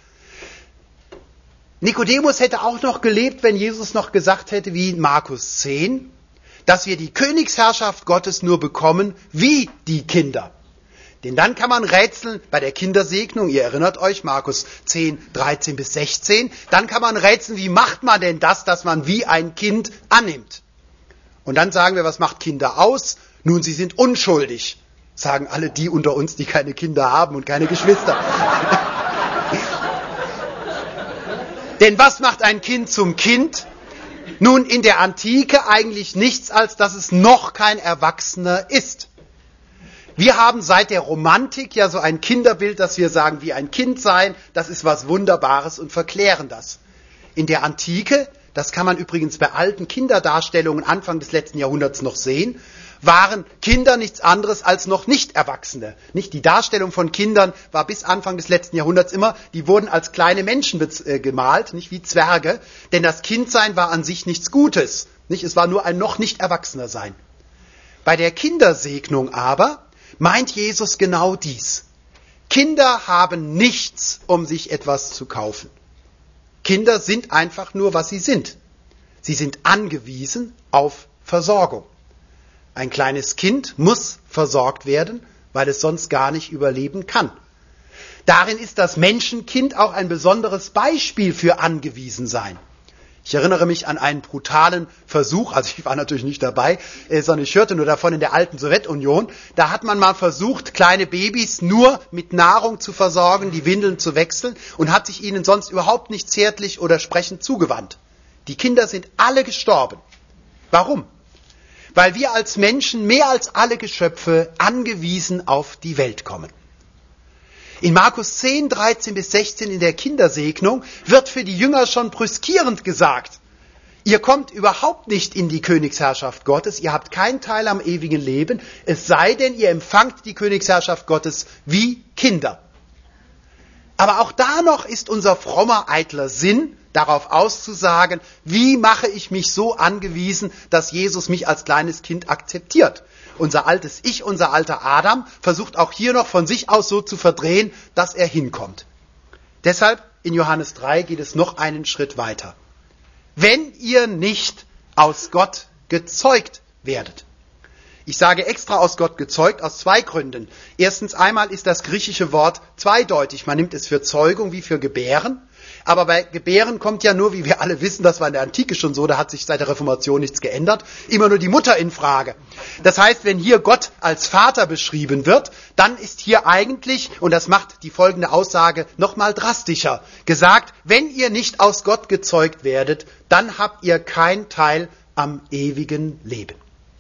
Nikodemus hätte auch noch gelebt, wenn Jesus noch gesagt hätte, wie in Markus zehn, dass wir die Königsherrschaft Gottes nur bekommen wie die Kinder. Denn dann kann man rätseln bei der Kindersegnung, ihr erinnert euch, Markus zehn, dreizehn bis sechzehn, dann kann man rätseln, wie macht man denn das, dass man wie ein Kind annimmt? Und dann sagen wir, was macht Kinder aus? Nun, sie sind unschuldig, sagen alle die unter uns, die keine Kinder haben und keine Geschwister. Denn was macht ein Kind zum Kind? Nun, in der Antike eigentlich nichts, als dass es noch kein Erwachsener ist. Wir haben seit der Romantik ja so ein Kinderbild, dass wir sagen, wie ein Kind sein, das ist was Wunderbares und verklären das. In der Antike, das kann man übrigens bei alten Kinderdarstellungen Anfang des letzten Jahrhunderts noch sehen, waren Kinder nichts anderes als noch Nicht-Erwachsene. Nicht die Darstellung von Kindern war bis Anfang des letzten Jahrhunderts immer, die wurden als kleine Menschen äh, gemalt, nicht wie Zwerge, denn das Kindsein war an sich nichts Gutes. Nicht? Es war nur ein noch nicht Erwachsener sein. Bei der Kindersegnung aber meint Jesus genau dies. Kinder haben nichts, um sich etwas zu kaufen. Kinder sind einfach nur, was sie sind. Sie sind angewiesen auf Versorgung. Ein kleines Kind muss versorgt werden, weil es sonst gar nicht überleben kann. Darin ist das Menschenkind auch ein besonderes Beispiel für Angewiesensein. Ich erinnere mich an einen brutalen Versuch, also ich war natürlich nicht dabei, sondern ich hörte nur davon in der alten Sowjetunion. Da hat man mal versucht, kleine Babys nur mit Nahrung zu versorgen, die Windeln zu wechseln und hat sich ihnen sonst überhaupt nicht zärtlich oder sprechend zugewandt. Die Kinder sind alle gestorben. Warum? Weil wir als Menschen mehr als alle Geschöpfe angewiesen auf die Welt kommen. In Markus zehn, dreizehn bis sechzehn in der Kindersegnung wird für die Jünger schon brüskierend gesagt, ihr kommt überhaupt nicht in die Königsherrschaft Gottes, ihr habt keinen Teil am ewigen Leben, es sei denn, ihr empfangt die Königsherrschaft Gottes wie Kinder. Aber auch da noch ist unser frommer, eitler Sinn darauf auszusagen, wie mache ich mich so angewiesen, dass Jesus mich als kleines Kind akzeptiert. Unser altes Ich, unser alter Adam, versucht auch hier noch von sich aus so zu verdrehen, dass er hinkommt. Deshalb in Johannes drei geht es noch einen Schritt weiter. Wenn ihr nicht aus Gott gezeugt werdet. Ich sage extra aus Gott gezeugt, aus zwei Gründen. Erstens einmal ist das griechische Wort zweideutig. Man nimmt es für Zeugung wie für Gebären. Aber bei Gebären kommt ja nur, wie wir alle wissen, das war in der Antike schon so, da hat sich seit der Reformation nichts geändert, immer nur die Mutter in Frage. Das heißt, wenn hier Gott als Vater beschrieben wird, dann ist hier eigentlich, und das macht die folgende Aussage nochmal drastischer, gesagt, wenn ihr nicht aus Gott gezeugt werdet, dann habt ihr keinen Teil am ewigen Leben.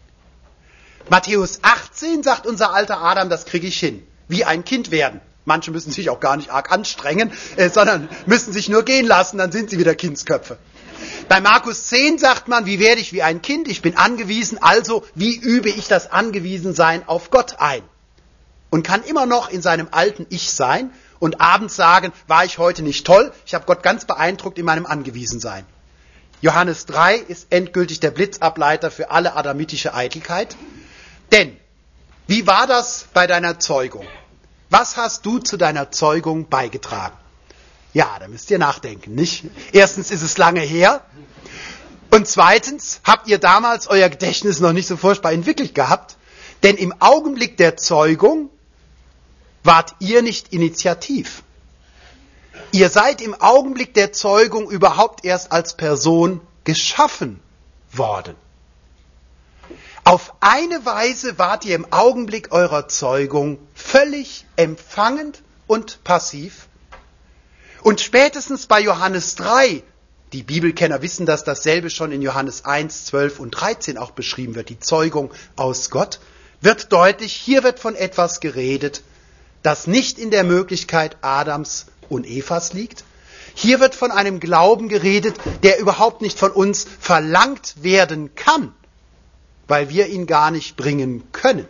Matthäus achtzehn sagt unser alter Adam, das kriege ich hin, wie ein Kind werden. Manche müssen sich auch gar nicht arg anstrengen, äh, sondern müssen sich nur gehen lassen, dann sind sie wieder Kindsköpfe. Bei Markus zehn sagt man, wie werde ich wie ein Kind? Ich bin angewiesen, also wie übe ich das Angewiesensein auf Gott ein? Und kann immer noch in seinem alten Ich sein und abends sagen, war ich heute nicht toll? Ich habe Gott ganz beeindruckt in meinem Angewiesensein. Johannes drei ist endgültig der Blitzableiter für alle adamitische Eitelkeit. Denn, wie war das bei deiner Zeugung? Was hast du zu deiner Zeugung beigetragen? Ja, da müsst ihr nachdenken, nicht? Erstens ist es lange her. Und zweitens habt ihr damals euer Gedächtnis noch nicht so furchtbar entwickelt gehabt. Denn im Augenblick der Zeugung wart ihr nicht initiativ. Ihr seid im Augenblick der Zeugung überhaupt erst als Person geschaffen worden. Auf eine Weise wart ihr im Augenblick eurer Zeugung völlig empfangend und passiv. Und spätestens bei Johannes drei, die Bibelkenner wissen, dass dasselbe schon in Johannes eins, zwölf und dreizehn auch beschrieben wird, die Zeugung aus Gott, wird deutlich, hier wird von etwas geredet, das nicht in der Möglichkeit Adams und Evas liegt. Hier wird von einem Glauben geredet, der überhaupt nicht von uns verlangt werden kann, weil wir ihn gar nicht bringen können.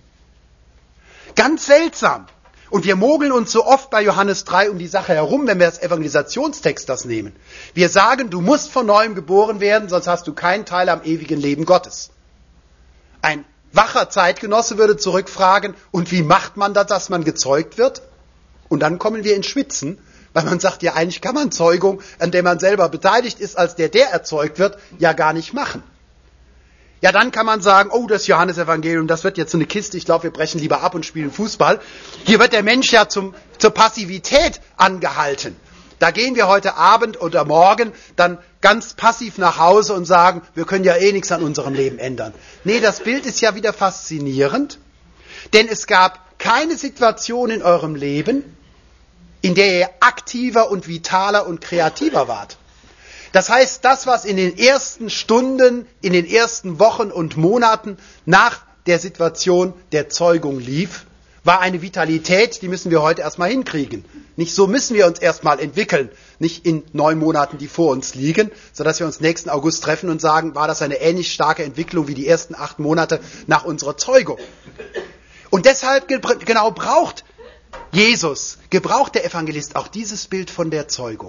Ganz seltsam. Und wir mogeln uns so oft bei Johannes drei um die Sache herum, wenn wir als Evangelisationstext das nehmen. Wir sagen, du musst von neuem geboren werden, sonst hast du keinen Teil am ewigen Leben Gottes. Ein wacher Zeitgenosse würde zurückfragen, und wie macht man das, dass man gezeugt wird? Und dann kommen wir ins Schwitzen, weil man sagt, ja eigentlich kann man Zeugung, an der man selber beteiligt ist, als der, der erzeugt wird, ja gar nicht machen. Ja, dann kann man sagen, oh, das Johannesevangelium, das wird jetzt so eine Kiste, ich glaube, wir brechen lieber ab und spielen Fußball. Hier wird der Mensch ja zum, zur Passivität angehalten. Da gehen wir heute Abend oder morgen dann ganz passiv nach Hause und sagen, wir können ja eh nichts an unserem Leben ändern. Nee, das Bild ist ja wieder faszinierend, denn es gab keine Situation in eurem Leben, in der ihr aktiver und vitaler und kreativer wart. Das heißt, das, was in den ersten Stunden, in den ersten Wochen und Monaten nach der Situation der Zeugung lief, war eine Vitalität, die müssen wir heute erstmal hinkriegen. Nicht so müssen wir uns erstmal entwickeln, nicht in neun Monaten, die vor uns liegen, sodass wir uns nächsten August treffen und sagen, war das eine ähnlich starke Entwicklung wie die ersten acht Monate nach unserer Zeugung. Und deshalb genau braucht Jesus, gebraucht der Evangelist auch dieses Bild von der Zeugung.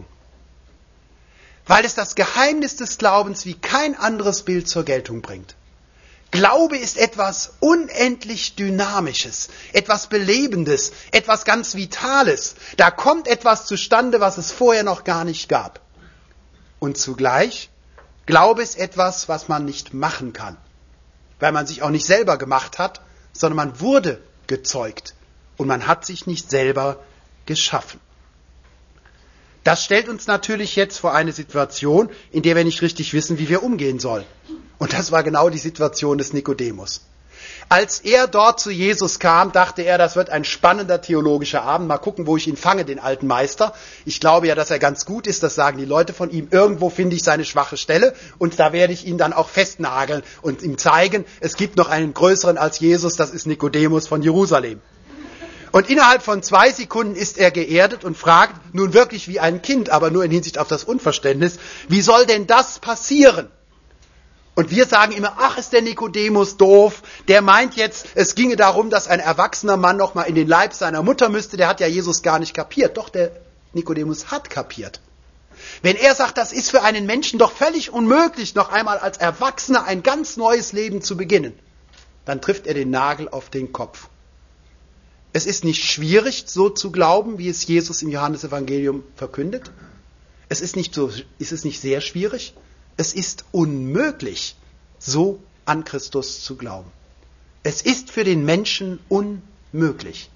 Weil es das Geheimnis des Glaubens wie kein anderes Bild zur Geltung bringt. Glaube ist etwas unendlich Dynamisches, etwas Belebendes, etwas ganz Vitales. Da kommt etwas zustande, was es vorher noch gar nicht gab. Und zugleich, Glaube ist etwas, was man nicht machen kann, weil man sich auch nicht selber gemacht hat, sondern man wurde gezeugt und man hat sich nicht selber geschaffen. Das stellt uns natürlich jetzt vor eine Situation, in der wir nicht richtig wissen, wie wir umgehen sollen. Und das war genau die Situation des Nikodemus. Als er dort zu Jesus kam, dachte er, das wird ein spannender theologischer Abend. Mal gucken, wo ich ihn fange, den alten Meister. Ich glaube ja, dass er ganz gut ist, das sagen die Leute von ihm. Irgendwo finde ich seine schwache Stelle und da werde ich ihn dann auch festnageln und ihm zeigen, es gibt noch einen größeren als Jesus, das ist Nikodemus von Jerusalem. Und innerhalb von zwei Sekunden ist er geerdet und fragt, nun wirklich wie ein Kind, aber nur in Hinsicht auf das Unverständnis, wie soll denn das passieren? Und wir sagen immer, ach, ist der Nikodemus doof, der meint jetzt, es ginge darum, dass ein erwachsener Mann noch mal in den Leib seiner Mutter müsste, der hat ja Jesus gar nicht kapiert. Doch, der Nikodemus hat kapiert. Wenn er sagt, das ist für einen Menschen doch völlig unmöglich, noch einmal als Erwachsener ein ganz neues Leben zu beginnen, dann trifft er den Nagel auf den Kopf. Es ist nicht schwierig, so zu glauben, wie es Jesus im Johannesevangelium verkündet. Es ist nicht so, ist es nicht sehr schwierig. Es ist unmöglich, so an Christus zu glauben. Es ist für den Menschen unmöglich.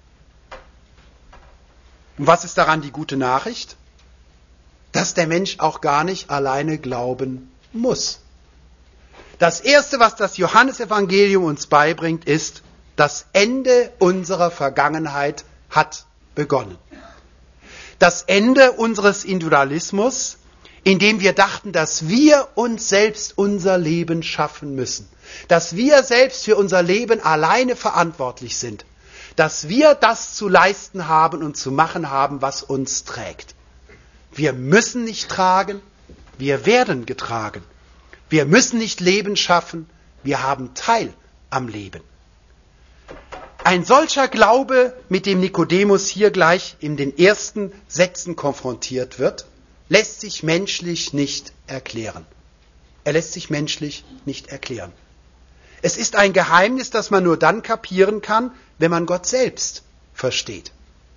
Und was ist daran die gute Nachricht? Dass der Mensch auch gar nicht alleine glauben muss. Das Erste, was das Johannesevangelium uns beibringt, ist, das Ende unserer Vergangenheit hat begonnen. Das Ende unseres Individualismus, in dem wir dachten, dass wir uns selbst unser Leben schaffen müssen, dass wir selbst für unser Leben alleine verantwortlich sind, dass wir das zu leisten haben und zu machen haben, was uns trägt. Wir müssen nicht tragen, wir werden getragen. Wir müssen nicht Leben schaffen, wir haben Teil am Leben. Ein solcher Glaube, mit dem Nikodemus hier gleich in den ersten Sätzen konfrontiert wird, lässt sich menschlich nicht erklären. Er lässt sich menschlich nicht erklären. Es ist ein Geheimnis, das man nur dann kapieren kann, wenn man Gott selbst versteht.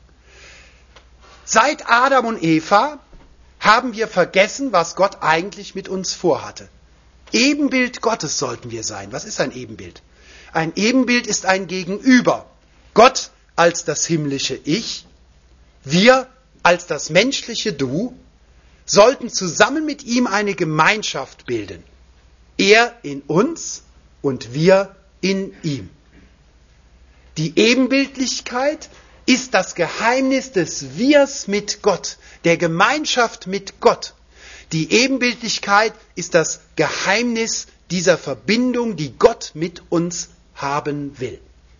Seit Adam und Eva haben wir vergessen, was Gott eigentlich mit uns vorhatte. Ebenbild Gottes sollten wir sein. Was ist ein Ebenbild? Ein Ebenbild ist ein Gegenüber. Gott als das himmlische Ich, wir als das menschliche Du, sollten zusammen mit ihm eine Gemeinschaft bilden. Er in uns und wir in ihm. Die Ebenbildlichkeit ist das Geheimnis des Wirs mit Gott, der Gemeinschaft mit Gott. Die Ebenbildlichkeit ist das Geheimnis dieser Verbindung, die Gott mit uns haben will.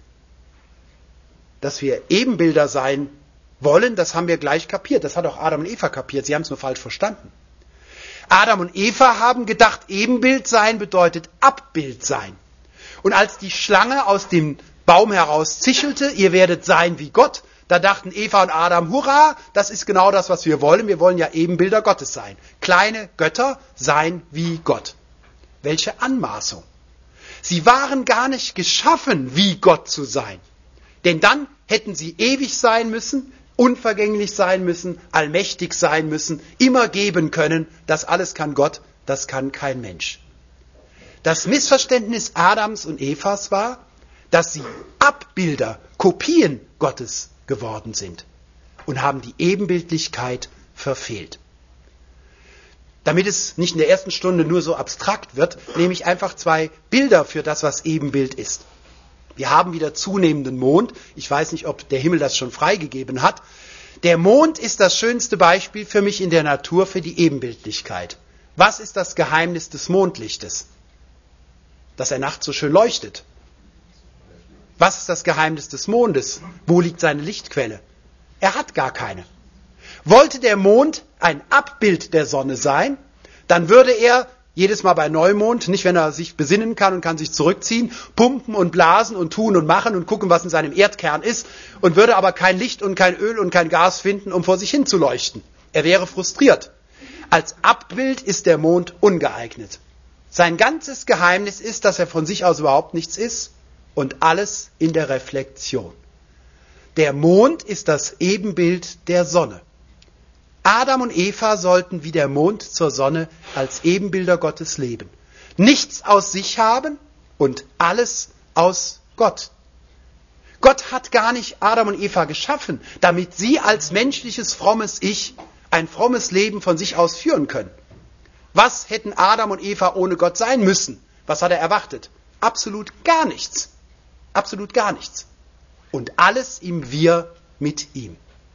Dass wir Ebenbilder sein wollen, das haben wir gleich kapiert. Das hat auch Adam und Eva kapiert. Sie haben es nur falsch verstanden. Adam und Eva haben gedacht, Ebenbild sein bedeutet Abbild sein. Und als die Schlange aus dem Baum heraus zischelte, ihr werdet sein wie Gott, da dachten Eva und Adam, hurra, das ist genau das, was wir wollen. Wir wollen ja Ebenbilder Gottes sein. Kleine Götter sein wie Gott. Welche Anmaßung. Sie waren gar nicht geschaffen, wie Gott zu sein. Denn dann hätten sie ewig sein müssen, unvergänglich sein müssen, allmächtig sein müssen, immer geben können. Das alles kann Gott, das kann kein Mensch. Das Missverständnis Adams und Evas war, dass sie Abbilder, Kopien Gottes geworden sind und haben die Ebenbildlichkeit verfehlt. Damit es nicht in der ersten Stunde nur so abstrakt wird, nehme ich einfach zwei Bilder für das, was Ebenbild ist. Wir haben wieder zunehmenden Mond. Ich weiß nicht, ob der Himmel das schon freigegeben hat. Der Mond ist das schönste Beispiel für mich in der Natur für die Ebenbildlichkeit. Was ist das Geheimnis des Mondlichtes? Dass er nachts so schön leuchtet. Was ist das Geheimnis des Mondes? Wo liegt seine Lichtquelle? Er hat gar keine. Wollte der Mond ein Abbild der Sonne sein, dann würde er jedes Mal bei Neumond, nicht wenn er sich besinnen kann und kann sich zurückziehen, pumpen und blasen und tun und machen und gucken, was in seinem Erdkern ist, und würde aber kein Licht und kein Öl und kein Gas finden, um vor sich hin zu leuchten. Er wäre frustriert. Als Abbild ist der Mond ungeeignet. Sein ganzes Geheimnis ist, dass er von sich aus überhaupt nichts ist und alles in der Reflexion. Der Mond ist das Ebenbild der Sonne. Adam und Eva sollten wie der Mond zur Sonne als Ebenbilder Gottes leben. Nichts aus sich haben und alles aus Gott. Gott hat gar nicht Adam und Eva geschaffen, damit sie als menschliches, frommes Ich ein frommes Leben von sich aus führen können. Was hätten Adam und Eva ohne Gott sein müssen? Was hat er erwartet? Absolut gar nichts. Absolut gar nichts. Und alles im Wir mit ihm.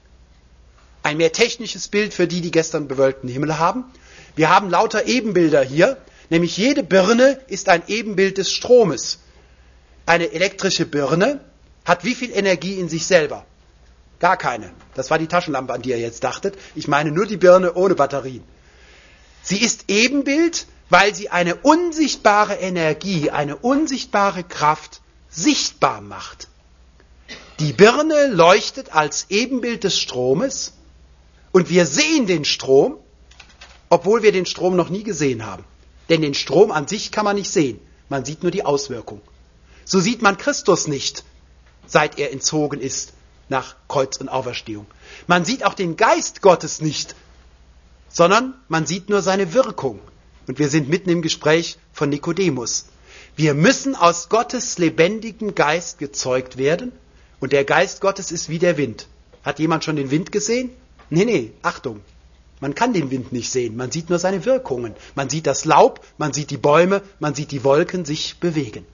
Ein mehr technisches Bild für die, die gestern bewölkten Himmel haben. Wir haben lauter Ebenbilder hier, nämlich jede Birne ist ein Ebenbild des Stromes. Eine elektrische Birne hat wie viel Energie in sich selber? Gar keine. Das war die Taschenlampe, an die ihr jetzt dachtet. Ich meine nur die Birne ohne Batterien. Sie ist Ebenbild, weil sie eine unsichtbare Energie, eine unsichtbare Kraft sichtbar macht. Die Birne leuchtet als Ebenbild des Stromes Und wir sehen den Strom, obwohl wir den Strom noch nie gesehen haben. Denn den Strom an sich kann man nicht sehen. Man sieht nur die Auswirkung. So sieht man Christus nicht, seit er entzogen ist nach Kreuz und Auferstehung. Man sieht auch den Geist Gottes nicht, sondern man sieht nur seine Wirkung. Und wir sind mitten im Gespräch von Nikodemus. Wir müssen aus Gottes lebendigem Geist gezeugt werden. Und der Geist Gottes ist wie der Wind. Hat jemand schon den Wind gesehen? Nee, nee, Achtung. Man kann den Wind nicht sehen. Man sieht nur seine Wirkungen. Man sieht das Laub, man sieht die Bäume, man sieht die Wolken sich bewegen.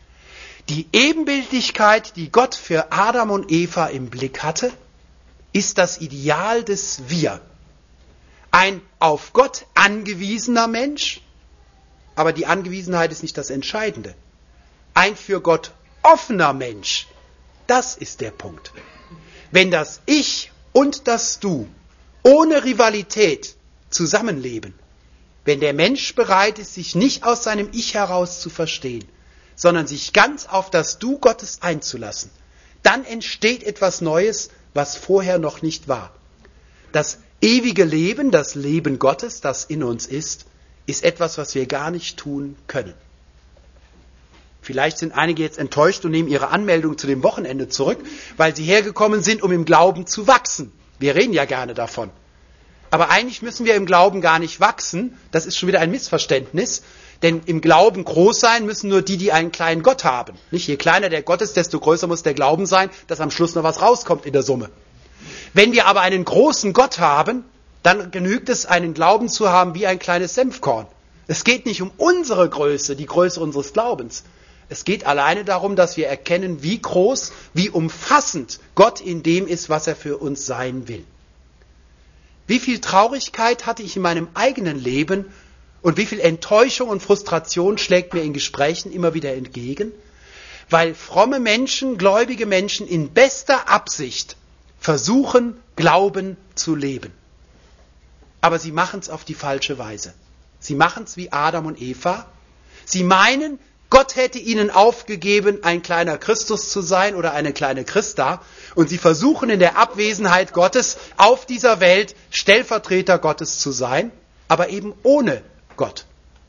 Die Ebenbildlichkeit, die Gott für Adam und Eva im Blick hatte, ist das Ideal des Wir. Ein auf Gott angewiesener Mensch, aber die Angewiesenheit ist nicht das Entscheidende. Ein für Gott offener Mensch, das ist der Punkt. Wenn das Ich und das Du ohne Rivalität zusammenleben, wenn der Mensch bereit ist, sich nicht aus seinem Ich heraus zu verstehen, sondern sich ganz auf das Du Gottes einzulassen, dann entsteht etwas Neues, was vorher noch nicht war. Das ewige Leben, das Leben Gottes, das in uns ist, ist etwas, was wir gar nicht tun können. Vielleicht sind einige jetzt enttäuscht und nehmen ihre Anmeldung zu dem Wochenende zurück, weil sie hergekommen sind, um im Glauben zu wachsen. Wir reden ja gerne davon. Aber eigentlich müssen wir im Glauben gar nicht wachsen. Das ist schon wieder ein Missverständnis. Denn im Glauben groß sein müssen nur die, die einen kleinen Gott haben. Nicht je kleiner der Gott ist, desto größer muss der Glauben sein, dass am Schluss noch was rauskommt in der Summe. Wenn wir aber einen großen Gott haben, dann genügt es, einen Glauben zu haben wie ein kleines Senfkorn. Es geht nicht um unsere Größe, die Größe unseres Glaubens. Es geht alleine darum, dass wir erkennen, wie groß, wie umfassend Gott in dem ist, was er für uns sein will. Wie viel Traurigkeit hatte ich in meinem eigenen Leben und wie viel Enttäuschung und Frustration schlägt mir in Gesprächen immer wieder entgegen, weil fromme Menschen, gläubige Menschen in bester Absicht versuchen, Glauben zu leben. Aber sie machen es auf die falsche Weise. Sie machen es wie Adam und Eva. Sie meinen, Gott hätte ihnen aufgegeben, ein kleiner Christus zu sein oder eine kleine Christa. Und sie versuchen in der Abwesenheit Gottes auf dieser Welt Stellvertreter Gottes zu sein, aber eben ohne Gott.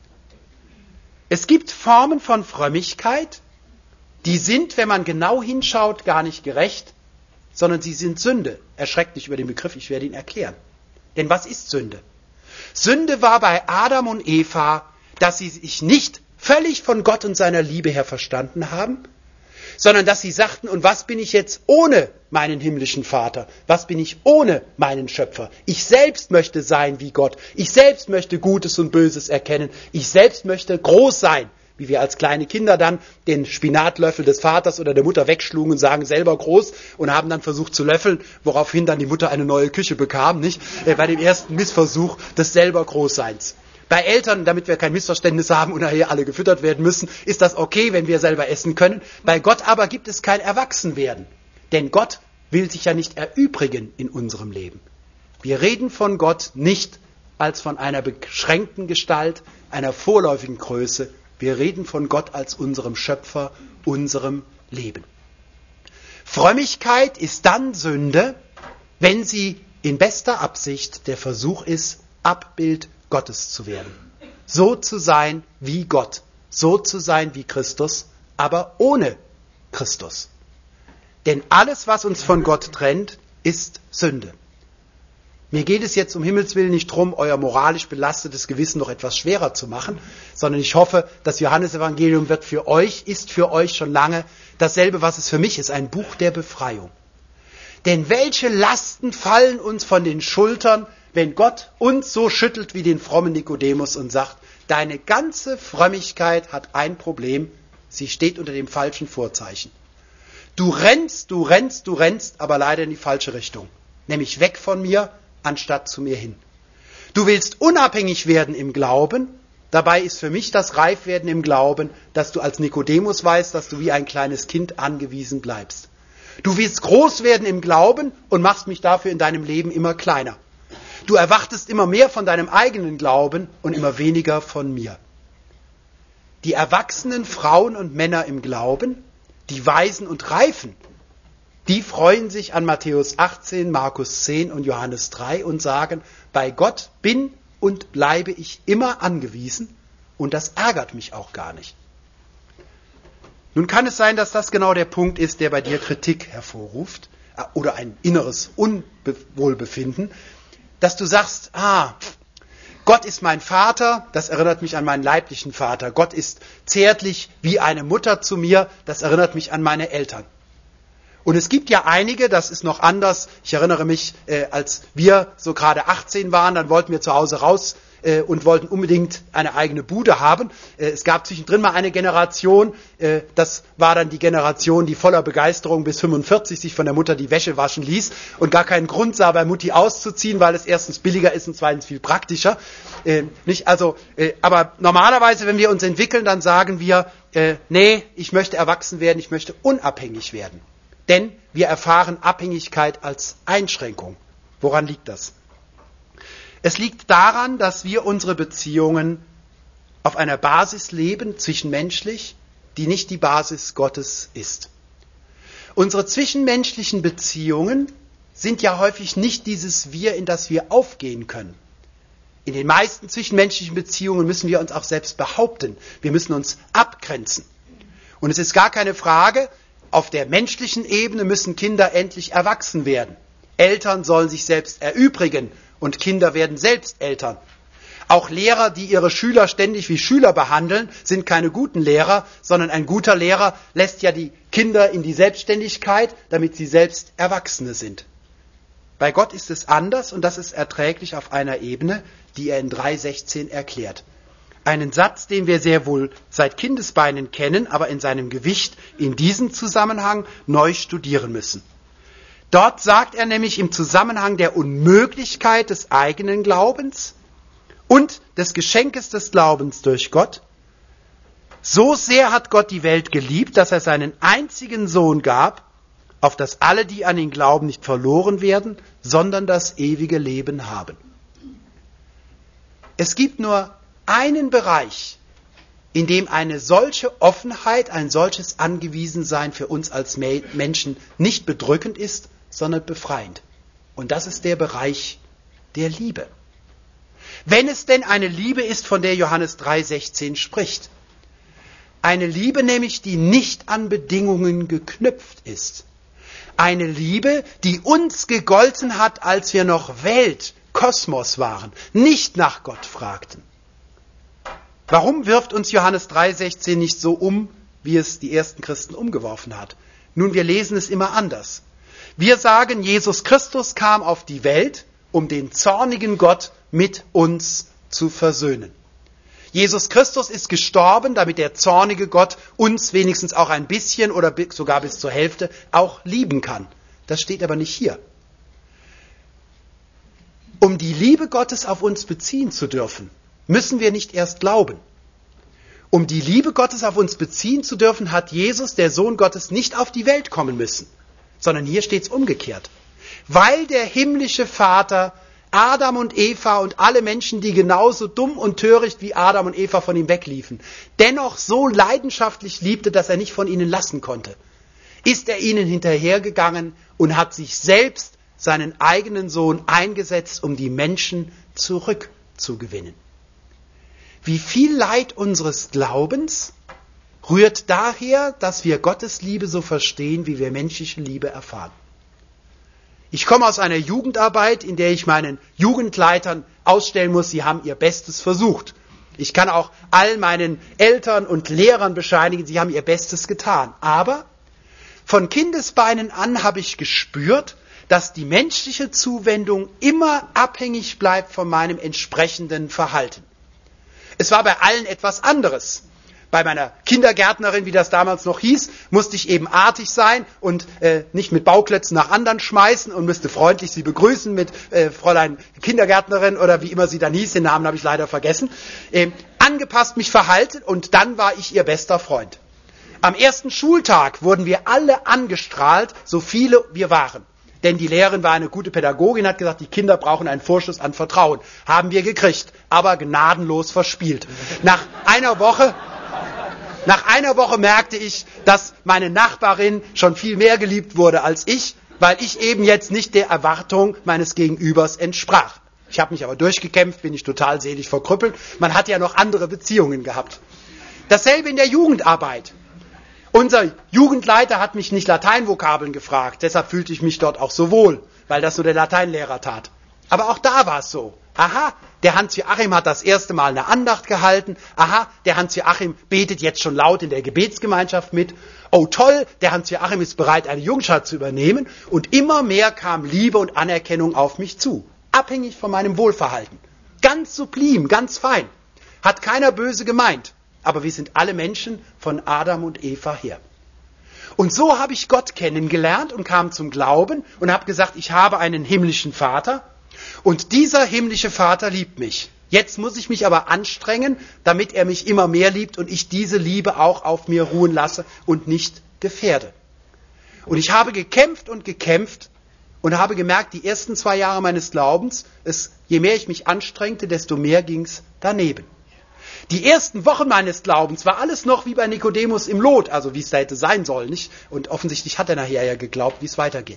Es gibt Formen von Frömmigkeit, die sind, wenn man genau hinschaut, gar nicht gerecht, sondern sie sind Sünde. Erschreckt nicht über den Begriff, ich werde ihn erklären. Denn was ist Sünde? Sünde war bei Adam und Eva, dass sie sich nicht völlig von Gott und seiner Liebe her verstanden haben, sondern dass sie sagten, und was bin ich jetzt ohne meinen himmlischen Vater? Was bin ich ohne meinen Schöpfer? Ich selbst möchte sein wie Gott. Ich selbst möchte Gutes und Böses erkennen. Ich selbst möchte groß sein, wie wir als kleine Kinder dann den Spinatlöffel des Vaters oder der Mutter wegschlugen und sagen, selber groß, und haben dann versucht zu löffeln, woraufhin dann die Mutter eine neue Küche bekam, nicht? Äh, bei dem ersten Missversuch des selber Großseins. Bei Eltern, damit wir kein Missverständnis haben und nachher alle gefüttert werden müssen, ist das okay, wenn wir selber essen können. Bei Gott aber gibt es kein Erwachsenwerden. Denn Gott will sich ja nicht erübrigen in unserem Leben. Wir reden von Gott nicht als von einer beschränkten Gestalt, einer vorläufigen Größe. Wir reden von Gott als unserem Schöpfer, unserem Leben. Frömmigkeit ist dann Sünde, wenn sie in bester Absicht der Versuch ist, Abbild Gottes zu werden. So zu sein wie Gott, so zu sein wie Christus, aber ohne Christus. Denn alles, was uns von Gott trennt, ist Sünde. Mir geht es jetzt um Himmels Willen nicht darum, euer moralisch belastetes Gewissen noch etwas schwerer zu machen, sondern ich hoffe, das Johannesevangelium wird für euch, ist für euch schon lange dasselbe, was es für mich ist, ein Buch der Befreiung. Denn welche Lasten fallen uns von den Schultern, wenn Gott uns so schüttelt wie den frommen Nikodemus und sagt, deine ganze Frömmigkeit hat ein Problem, sie steht unter dem falschen Vorzeichen. Du rennst, du rennst, du rennst, aber leider in die falsche Richtung, nämlich weg von mir, anstatt zu mir hin. Du willst unabhängig werden im Glauben, dabei ist für mich das Reifwerden im Glauben, dass du als Nikodemus weißt, dass du wie ein kleines Kind angewiesen bleibst. Du willst groß werden im Glauben und machst mich dafür in deinem Leben immer kleiner. Du erwartest immer mehr von deinem eigenen Glauben und immer weniger von mir. Die erwachsenen Frauen und Männer im Glauben, die Weisen und Reifen, die freuen sich an Matthäus achtzehn, Markus zehn und Johannes drei und sagen, bei Gott bin und bleibe ich immer angewiesen und das ärgert mich auch gar nicht. Nun kann es sein, dass das genau der Punkt ist, der bei dir Kritik hervorruft oder ein inneres Unwohlbefinden, dass du sagst, ah, Gott ist mein Vater, das erinnert mich an meinen leiblichen Vater. Gott ist zärtlich wie eine Mutter zu mir, das erinnert mich an meine Eltern. Und es gibt ja einige, das ist noch anders. Ich erinnere mich, äh, als wir so gerade achtzehn waren, dann wollten wir zu Hause raus äh, und wollten unbedingt eine eigene Bude haben. Äh, es gab zwischendrin mal eine Generation, äh, das war dann die Generation, die voller Begeisterung bis fünfundvierzig sich von der Mutter die Wäsche waschen ließ und gar keinen Grund sah, bei Mutti auszuziehen, weil es erstens billiger ist und zweitens viel praktischer. Äh, nicht, also, äh, aber normalerweise, wenn wir uns entwickeln, dann sagen wir, äh, nee, ich möchte erwachsen werden, ich möchte unabhängig werden. Denn wir erfahren Abhängigkeit als Einschränkung. Woran liegt das? Es liegt daran, dass wir unsere Beziehungen auf einer Basis leben, zwischenmenschlich, die nicht die Basis Gottes ist. Unsere zwischenmenschlichen Beziehungen sind ja häufig nicht dieses Wir, in das wir aufgehen können. In den meisten zwischenmenschlichen Beziehungen müssen wir uns auch selbst behaupten. Wir müssen uns abgrenzen. Und es ist gar keine Frage, auf der menschlichen Ebene müssen Kinder endlich erwachsen werden. Eltern sollen sich selbst erübrigen und Kinder werden selbst Eltern. Auch Lehrer, die ihre Schüler ständig wie Schüler behandeln, sind keine guten Lehrer, sondern ein guter Lehrer lässt ja die Kinder in die Selbstständigkeit, damit sie selbst Erwachsene sind. Bei Gott ist es anders und das ist erträglich auf einer Ebene, die er in drei sechzehn erklärt. Einen Satz, den wir sehr wohl seit Kindesbeinen kennen, aber in seinem Gewicht in diesem Zusammenhang neu studieren müssen. Dort sagt er nämlich im Zusammenhang der Unmöglichkeit des eigenen Glaubens und des Geschenkes des Glaubens durch Gott: So sehr hat Gott die Welt geliebt, dass er seinen einzigen Sohn gab, auf dass alle, die an ihn glauben, nicht verloren werden, sondern das ewige Leben haben. Es gibt nur einen Bereich, in dem eine solche Offenheit, ein solches Angewiesensein für uns als Menschen nicht bedrückend ist, sondern befreiend. Und das ist der Bereich der Liebe. Wenn es denn eine Liebe ist, von der Johannes drei sechzehn spricht. Eine Liebe nämlich, die nicht an Bedingungen geknüpft ist. Eine Liebe, die uns gegolten hat, als wir noch Welt, Kosmos waren, nicht nach Gott fragten. Warum wirft uns Johannes drei sechzehn nicht so um, wie es die ersten Christen umgeworfen hat? Nun, wir lesen es immer anders. Wir sagen, Jesus Christus kam auf die Welt, um den zornigen Gott mit uns zu versöhnen. Jesus Christus ist gestorben, damit der zornige Gott uns wenigstens auch ein bisschen oder sogar bis zur Hälfte auch lieben kann. Das steht aber nicht hier. Um die Liebe Gottes auf uns beziehen zu dürfen, müssen wir nicht erst glauben. Um die Liebe Gottes auf uns beziehen zu dürfen, hat Jesus, der Sohn Gottes, nicht auf die Welt kommen müssen, sondern hier steht es umgekehrt. Weil der himmlische Vater Adam und Eva und alle Menschen, die genauso dumm und töricht wie Adam und Eva von ihm wegliefen, dennoch so leidenschaftlich liebte, dass er nicht von ihnen lassen konnte, ist er ihnen hinterhergegangen und hat sich selbst seinen eigenen Sohn eingesetzt, um die Menschen zurückzugewinnen. Wie viel Leid unseres Glaubens rührt daher, dass wir Gottes Liebe so verstehen, wie wir menschliche Liebe erfahren. Ich komme aus einer Jugendarbeit, in der ich meinen Jugendleitern ausstellen muss, sie haben ihr Bestes versucht. Ich kann auch all meinen Eltern und Lehrern bescheinigen, sie haben ihr Bestes getan. Aber von Kindesbeinen an habe ich gespürt, dass die menschliche Zuwendung immer abhängig bleibt von meinem entsprechenden Verhalten. Es war bei allen etwas anderes. Bei meiner Kindergärtnerin, wie das damals noch hieß, musste ich eben artig sein und äh, nicht mit Bauklötzen nach anderen schmeißen und müsste freundlich sie begrüßen mit äh, Fräulein Kindergärtnerin oder wie immer sie dann hieß, den Namen habe ich leider vergessen. Äh, angepasst mich verhalten und dann war ich ihr bester Freund. Am ersten Schultag wurden wir alle angestrahlt, so viele wir waren. Denn die Lehrerin war eine gute Pädagogin, hat gesagt, die Kinder brauchen einen Vorschuss an Vertrauen. Haben wir gekriegt, aber gnadenlos verspielt. Nach einer Woche... Nach einer Woche merkte ich, dass meine Nachbarin schon viel mehr geliebt wurde als ich, weil ich eben jetzt nicht der Erwartung meines Gegenübers entsprach. Ich habe mich aber durchgekämpft, bin ich total seelisch verkrüppelt. Man hat ja noch andere Beziehungen gehabt. Dasselbe in der Jugendarbeit. Unser Jugendleiter hat mich nicht Lateinvokabeln gefragt, deshalb fühlte ich mich dort auch so wohl, weil das nur der Lateinlehrer tat. Aber auch da war es so. Aha, der Hans-Joachim hat das erste Mal eine Andacht gehalten. Aha, der Hans-Joachim betet jetzt schon laut in der Gebetsgemeinschaft mit. Oh toll, der Hans-Joachim ist bereit, eine Jungschar zu übernehmen. Und immer mehr kam Liebe und Anerkennung auf mich zu. Abhängig von meinem Wohlverhalten. Ganz sublim, ganz fein. Hat keiner böse gemeint. Aber wir sind alle Menschen von Adam und Eva her. Und so habe ich Gott kennengelernt und kam zum Glauben und habe gesagt, ich habe einen himmlischen Vater. Und dieser himmlische Vater liebt mich. Jetzt muss ich mich aber anstrengen, damit er mich immer mehr liebt und ich diese Liebe auch auf mir ruhen lasse und nicht gefährde. Und ich habe gekämpft und gekämpft und habe gemerkt, die ersten zwei Jahre meines Glaubens, es, je mehr ich mich anstrengte, desto mehr ging's daneben. Die ersten Wochen meines Glaubens war alles noch wie bei Nikodemus im Lot, also wie es da hätte sein sollen, nicht? Und offensichtlich hat er nachher ja geglaubt, wie es weitergeht.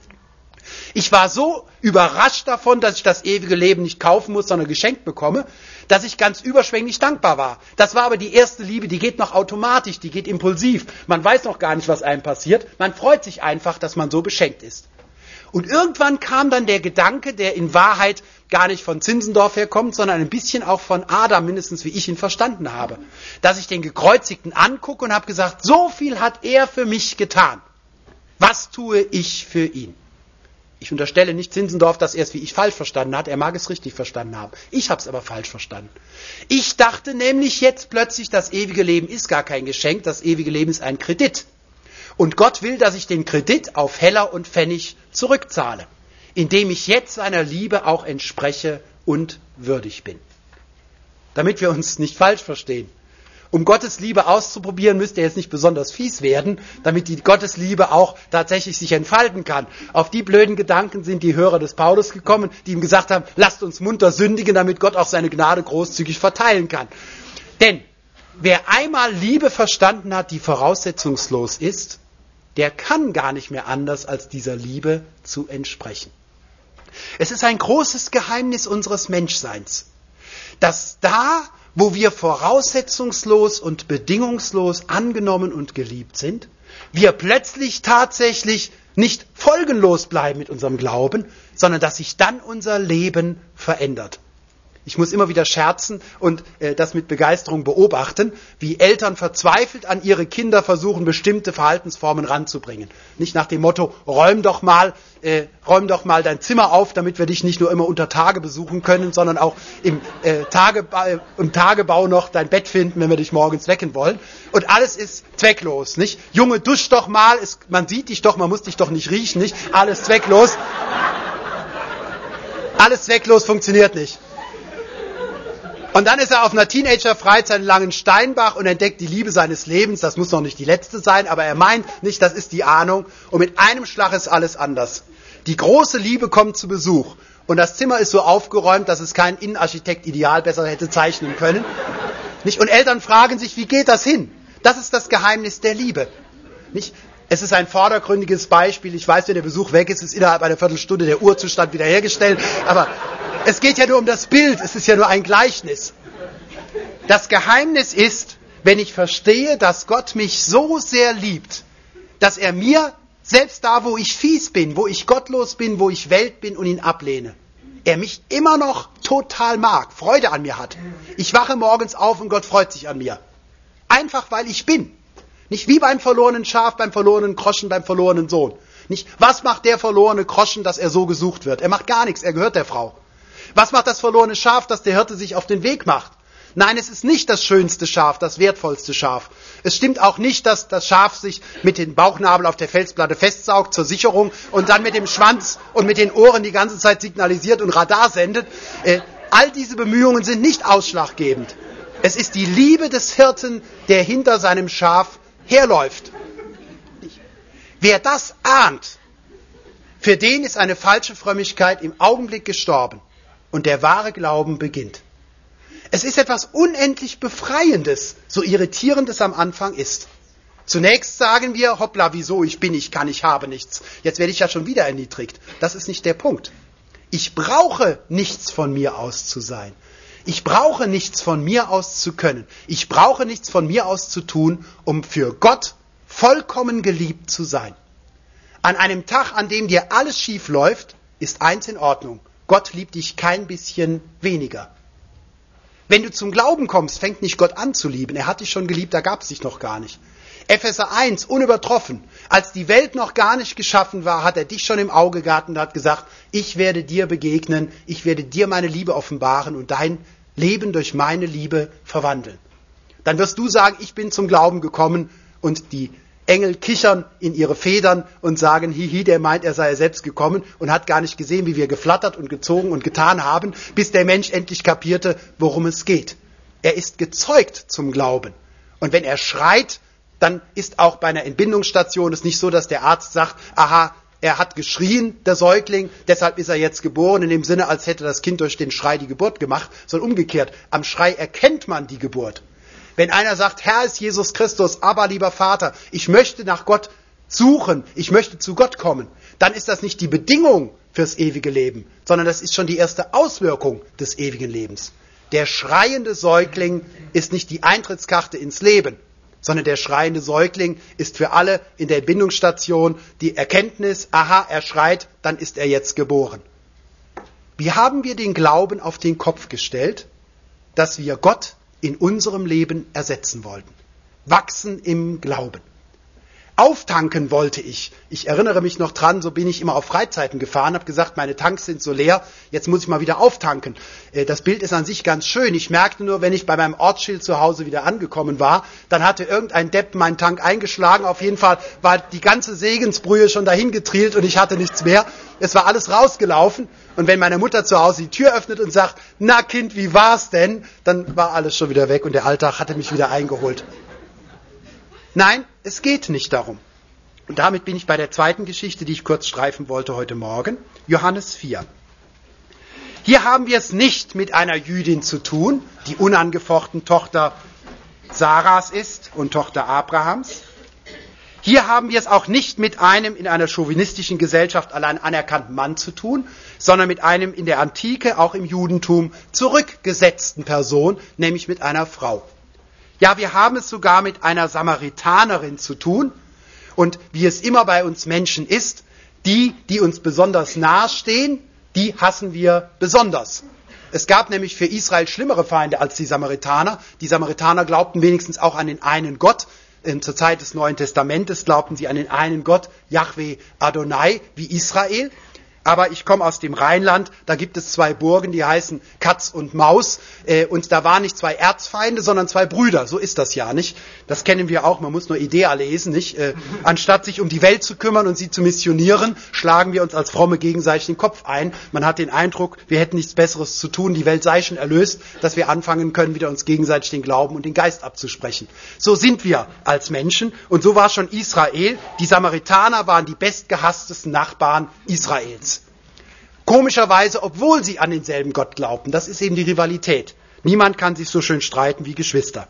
Ich war so überrascht davon, dass ich das ewige Leben nicht kaufen muss, sondern geschenkt bekomme, dass ich ganz überschwänglich dankbar war. Das war aber die erste Liebe, die geht noch automatisch, die geht impulsiv. Man weiß noch gar nicht, was einem passiert. Man freut sich einfach, dass man so beschenkt ist. Und irgendwann kam dann der Gedanke, der in Wahrheit gar nicht von Zinzendorf herkommt, sondern ein bisschen auch von Adam, mindestens wie ich ihn verstanden habe. Dass ich den Gekreuzigten angucke und habe gesagt, so viel hat er für mich getan. Was tue ich für ihn? Ich unterstelle nicht Zinzendorf, dass er es wie ich falsch verstanden hat. Er mag es richtig verstanden haben. Ich habe es aber falsch verstanden. Ich dachte nämlich jetzt plötzlich, das ewige Leben ist gar kein Geschenk, das ewige Leben ist ein Kredit. Und Gott will, dass ich den Kredit auf Heller und Pfennig zurückzahle, indem ich jetzt seiner Liebe auch entspreche und würdig bin. Damit wir uns nicht falsch verstehen. Um Gottes Liebe auszuprobieren, müsst ihr jetzt nicht besonders fies werden, damit die Gottes Liebe auch tatsächlich sich entfalten kann. Auf die blöden Gedanken sind die Hörer des Paulus gekommen, die ihm gesagt haben, lasst uns munter sündigen, damit Gott auch seine Gnade großzügig verteilen kann. Denn wer einmal Liebe verstanden hat, die voraussetzungslos ist, der kann gar nicht mehr anders, als dieser Liebe zu entsprechen. Es ist ein großes Geheimnis unseres Menschseins, dass da, wo wir voraussetzungslos und bedingungslos angenommen und geliebt sind, wir plötzlich tatsächlich nicht folgenlos bleiben mit unserem Glauben, sondern dass sich dann unser Leben verändert. Ich muss immer wieder scherzen und äh, das mit Begeisterung beobachten, wie Eltern verzweifelt an ihre Kinder versuchen, bestimmte Verhaltensformen ranzubringen. Nicht nach dem Motto, räum doch mal, äh, räum doch mal dein Zimmer auf, damit wir dich nicht nur immer unter Tage besuchen können, sondern auch im, äh, Tagebau, im Tagebau noch dein Bett finden, wenn wir dich morgens wecken wollen. Und alles ist zwecklos, nicht? Junge, dusch doch mal, es, man sieht dich doch, man muss dich doch nicht riechen, nicht? Alles zwecklos. Alles zwecklos funktioniert nicht. Und dann ist er auf einer Teenager-Freizeit in Langensteinbach und entdeckt die Liebe seines Lebens. Das muss noch nicht die letzte sein, aber er meint nicht, das ist die Ahnung. Und mit einem Schlag ist alles anders. Die große Liebe kommt zu Besuch. Und das Zimmer ist so aufgeräumt, dass es kein Innenarchitekt ideal besser hätte zeichnen können. Nicht? Und Eltern fragen sich, wie geht das hin? Das ist das Geheimnis der Liebe. Nicht? Es ist ein vordergründiges Beispiel. Ich weiß, wenn der Besuch weg ist, ist innerhalb einer Viertelstunde der Urzustand wiederhergestellt. Aber es geht ja nur um das Bild. Es ist ja nur ein Gleichnis. Das Geheimnis ist, wenn ich verstehe, dass Gott mich so sehr liebt, dass er mir, selbst da, wo ich fies bin, wo ich gottlos bin, wo ich Welt bin und ihn ablehne, er mich immer noch total mag, Freude an mir hat. Ich wache morgens auf und Gott freut sich an mir. Einfach, weil ich bin. Nicht wie beim verlorenen Schaf, beim verlorenen Groschen, beim verlorenen Sohn. Nicht, was macht der verlorene Groschen, dass er so gesucht wird? Er macht gar nichts, er gehört der Frau. Was macht das verlorene Schaf, dass der Hirte sich auf den Weg macht? Nein, es ist nicht das schönste Schaf, das wertvollste Schaf. Es stimmt auch nicht, dass das Schaf sich mit dem Bauchnabel auf der Felsplatte festsaugt zur Sicherung und dann mit dem Schwanz und mit den Ohren die ganze Zeit signalisiert und Radar sendet. Äh, all diese Bemühungen sind nicht ausschlaggebend. Es ist die Liebe des Hirten, der hinter seinem Schaf herläuft. Wer das ahnt, für den ist eine falsche Frömmigkeit im Augenblick gestorben und der wahre Glauben beginnt. Es ist etwas unendlich Befreiendes, so irritierend es am Anfang ist. Zunächst sagen wir, hoppla, wieso, ich bin, ich kann, ich habe nichts. Jetzt werde ich ja schon wieder erniedrigt. Das ist nicht der Punkt. Ich brauche nichts von mir aus zu sein. Ich brauche nichts von mir aus zu können. Ich brauche nichts von mir aus zu tun, um für Gott vollkommen geliebt zu sein. An einem Tag, an dem dir alles schief läuft, ist eins in Ordnung. Gott liebt dich kein bisschen weniger. Wenn du zum Glauben kommst, fängt nicht Gott an zu lieben. Er hat dich schon geliebt, da gab es dich noch gar nicht. Epheser eins, unübertroffen. Als die Welt noch gar nicht geschaffen war, hat er dich schon im Auge gehabt und hat gesagt, ich werde dir begegnen, ich werde dir meine Liebe offenbaren und dein Leben durch meine Liebe verwandeln. Dann wirst du sagen, ich bin zum Glauben gekommen und die Engel kichern in ihre Federn und sagen, hihi, der meint, er sei selbst gekommen und hat gar nicht gesehen, wie wir geflattert und gezogen und getan haben, bis der Mensch endlich kapierte, worum es geht. Er ist gezeugt zum Glauben. Und wenn er schreit, dann ist auch bei einer Entbindungsstation es nicht so, dass der Arzt sagt, aha, er hat geschrien, der Säugling, deshalb ist er jetzt geboren, in dem Sinne, als hätte das Kind durch den Schrei die Geburt gemacht, sondern umgekehrt. Am Schrei erkennt man die Geburt. Wenn einer sagt, Herr ist Jesus Christus, aber lieber Vater, ich möchte nach Gott suchen, ich möchte zu Gott kommen, dann ist das nicht die Bedingung fürs ewige Leben, sondern das ist schon die erste Auswirkung des ewigen Lebens. Der schreiende Säugling ist nicht die Eintrittskarte ins Leben, sondern der schreiende Säugling ist für alle in der Entbindungsstation die Erkenntnis, aha, er schreit, dann ist er jetzt geboren. Wie haben wir den Glauben auf den Kopf gestellt, dass wir Gott in unserem Leben ersetzen wollten? Wachsen im Glauben. Auftanken wollte ich. Ich erinnere mich noch dran, so bin ich immer auf Freizeiten gefahren, habe gesagt, meine Tanks sind so leer, jetzt muss ich mal wieder auftanken. Das Bild ist an sich ganz schön. Ich merkte nur, wenn ich bei meinem Ortsschild zu Hause wieder angekommen war, dann hatte irgendein Depp meinen Tank eingeschlagen. Auf jeden Fall war die ganze Segensbrühe schon dahin getrielt und ich hatte nichts mehr. Es war alles rausgelaufen. Und wenn meine Mutter zu Hause die Tür öffnet und sagt, na Kind, wie war's denn? Dann war alles schon wieder weg und der Alltag hatte mich wieder eingeholt. Nein, es geht nicht darum. Und damit bin ich bei der zweiten Geschichte, die ich kurz streifen wollte heute Morgen. Johannes vier. Hier haben wir es nicht mit einer Jüdin zu tun, die unangefochten Tochter Saras ist und Tochter Abrahams. Hier haben wir es auch nicht mit einem in einer chauvinistischen Gesellschaft allein anerkannten Mann zu tun, sondern mit einem in der Antike, auch im Judentum, zurückgesetzten Person, nämlich mit einer Frau. Ja, wir haben es sogar mit einer Samaritanerin zu tun. Und wie es immer bei uns Menschen ist, die, die uns besonders nahestehen, die hassen wir besonders. Es gab nämlich für Israel schlimmere Feinde als die Samaritaner. Die Samaritaner glaubten wenigstens auch an den einen Gott. Zur Zeit des Neuen Testamentes glaubten sie an den einen Gott, Yahweh Adonai, wie Israel. Aber ich komme aus dem Rheinland, da gibt es zwei Burgen, die heißen Katz und Maus. Äh, und da waren nicht zwei Erzfeinde, sondern zwei Brüder. So ist das ja nicht. Das kennen wir auch, man muss nur Idea lesen. Nicht? Äh, anstatt sich um die Welt zu kümmern und sie zu missionieren, schlagen wir uns als Fromme gegenseitig den Kopf ein. Man hat den Eindruck, wir hätten nichts Besseres zu tun, die Welt sei schon erlöst, dass wir anfangen können, wieder uns gegenseitig den Glauben und den Geist abzusprechen. So sind wir als Menschen und so war schon Israel. Die Samaritaner waren die bestgehasstesten Nachbarn Israels. Komischerweise, obwohl sie an denselben Gott glaubten. Das ist eben die Rivalität. Niemand kann sich so schön streiten wie Geschwister.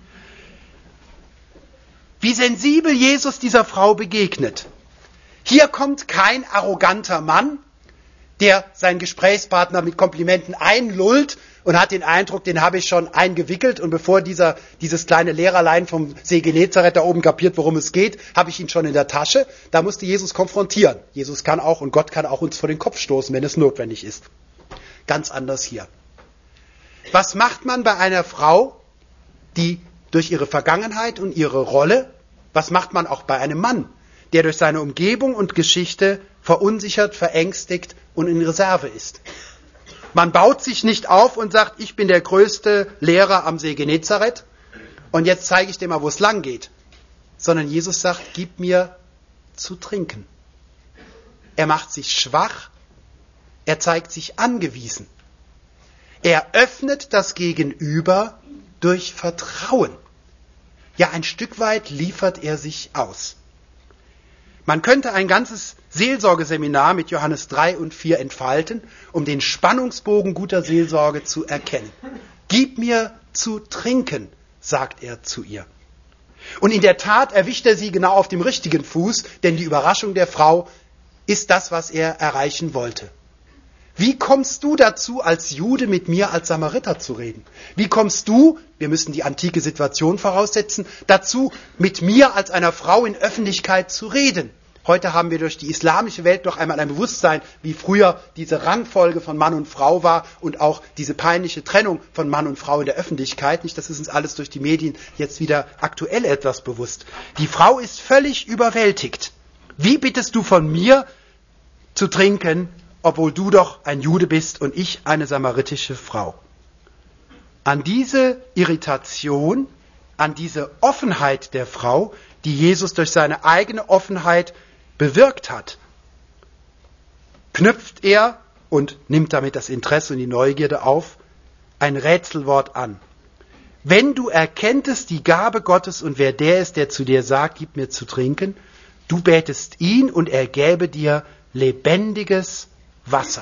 Wie sensibel Jesus dieser Frau begegnet. Hier kommt kein arroganter Mann, der seinen Gesprächspartner mit Komplimenten einlullt und hat den Eindruck, den habe ich schon eingewickelt und bevor dieser, dieses kleine Lehrerlein vom See Genezareth da oben kapiert, worum es geht, habe ich ihn schon in der Tasche. Da musste Jesus konfrontieren. Jesus kann auch und Gott kann auch uns vor den Kopf stoßen, wenn es notwendig ist. Ganz anders hier. Was macht man bei einer Frau, die durch ihre Vergangenheit und ihre Rolle, was macht man auch bei einem Mann, der durch seine Umgebung und Geschichte verunsichert, verängstigt und in Reserve ist? Man baut sich nicht auf und sagt, ich bin der größte Lehrer am See Genezareth und jetzt zeige ich dir mal, wo es lang geht. Sondern Jesus sagt, gib mir zu trinken. Er macht sich schwach, er zeigt sich angewiesen. Er öffnet das Gegenüber durch Vertrauen. Ja, ein Stück weit liefert er sich aus. Man könnte ein ganzes Seelsorgeseminar mit Johannes drei und vier entfalten, um den Spannungsbogen guter Seelsorge zu erkennen. Gib mir zu trinken, sagt er zu ihr. Und in der Tat erwischt er sie genau auf dem richtigen Fuß, denn die Überraschung der Frau ist das, was er erreichen wollte. Wie kommst du dazu, als Jude mit mir als Samariter zu reden? Wie kommst du, wir müssen die antike Situation voraussetzen, dazu, mit mir als einer Frau in Öffentlichkeit zu reden? Heute haben wir durch die islamische Welt noch einmal ein Bewusstsein, wie früher diese Rangfolge von Mann und Frau war und auch diese peinliche Trennung von Mann und Frau in der Öffentlichkeit. Nicht, das ist uns alles durch die Medien jetzt wieder aktuell etwas bewusst. Die Frau ist völlig überwältigt. Wie bittest du von mir zu trinken, obwohl du doch ein Jude bist und ich eine samaritische Frau? An diese Irritation, an diese Offenheit der Frau, die Jesus durch seine eigene Offenheit bewirkt hat, knüpft er und nimmt damit das Interesse und die Neugierde auf, ein Rätselwort an. Wenn du erkenntest die Gabe Gottes und wer der ist, der zu dir sagt, gib mir zu trinken, du bätest ihn und er gäbe dir lebendiges Wasser.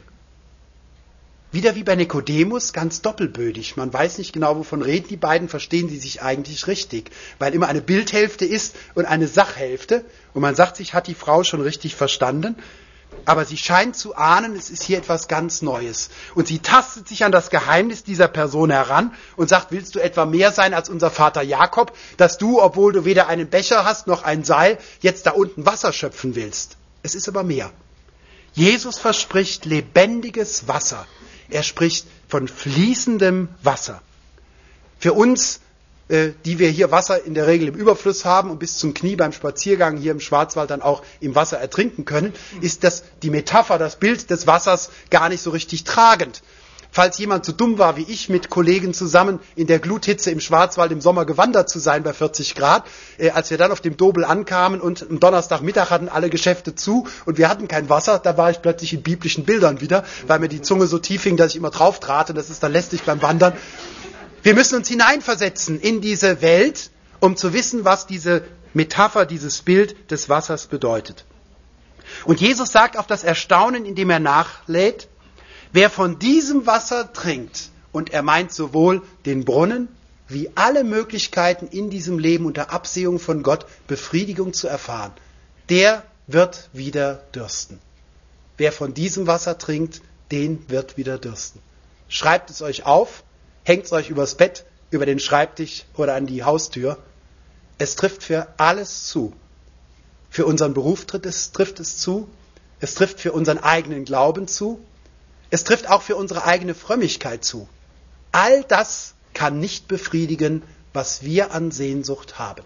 Wieder wie bei Nikodemus, ganz doppelbödig. Man weiß nicht genau, wovon reden die beiden, verstehen sie sich eigentlich richtig. Weil immer eine Bildhälfte ist und eine Sachhälfte. Und man sagt sich, hat die Frau schon richtig verstanden. Aber sie scheint zu ahnen, es ist hier etwas ganz Neues. Und sie tastet sich an das Geheimnis dieser Person heran und sagt, willst du etwa mehr sein als unser Vater Jakob, dass du, obwohl du weder einen Becher hast noch ein Seil, jetzt da unten Wasser schöpfen willst? Es ist aber mehr. Jesus verspricht lebendiges Wasser. Er spricht von fließendem Wasser. Für uns, äh, die wir hier Wasser in der Regel im Überfluss haben und bis zum Knie beim Spaziergang hier im Schwarzwald dann auch im Wasser ertrinken können, ist das die Metapher, das Bild des Wassers gar nicht so richtig tragend. Falls jemand so dumm war wie ich, mit Kollegen zusammen in der Gluthitze im Schwarzwald im Sommer gewandert zu sein bei vierzig Grad, äh, als wir dann auf dem Dobel ankamen und am Donnerstagmittag hatten alle Geschäfte zu und wir hatten kein Wasser, da war ich plötzlich in biblischen Bildern wieder, weil mir die Zunge so tief hing, dass ich immer drauf trate. Das ist dann lästig beim Wandern. Wir müssen uns hineinversetzen in diese Welt, um zu wissen, was diese Metapher, dieses Bild des Wassers bedeutet. Und Jesus sagt auf das Erstaunen, indem er nachlädt, wer von diesem Wasser trinkt, und er meint sowohl den Brunnen wie alle Möglichkeiten in diesem Leben unter Absehung von Gott Befriedigung zu erfahren, der wird wieder dürsten. Wer von diesem Wasser trinkt, den wird wieder dürsten. Schreibt es euch auf, hängt es euch übers Bett, über den Schreibtisch oder an die Haustür. Es trifft für alles zu. Für unseren Beruf trifft es, trifft es zu. Es trifft für unseren eigenen Glauben zu. Es trifft auch für unsere eigene Frömmigkeit zu. All das kann nicht befriedigen, was wir an Sehnsucht haben.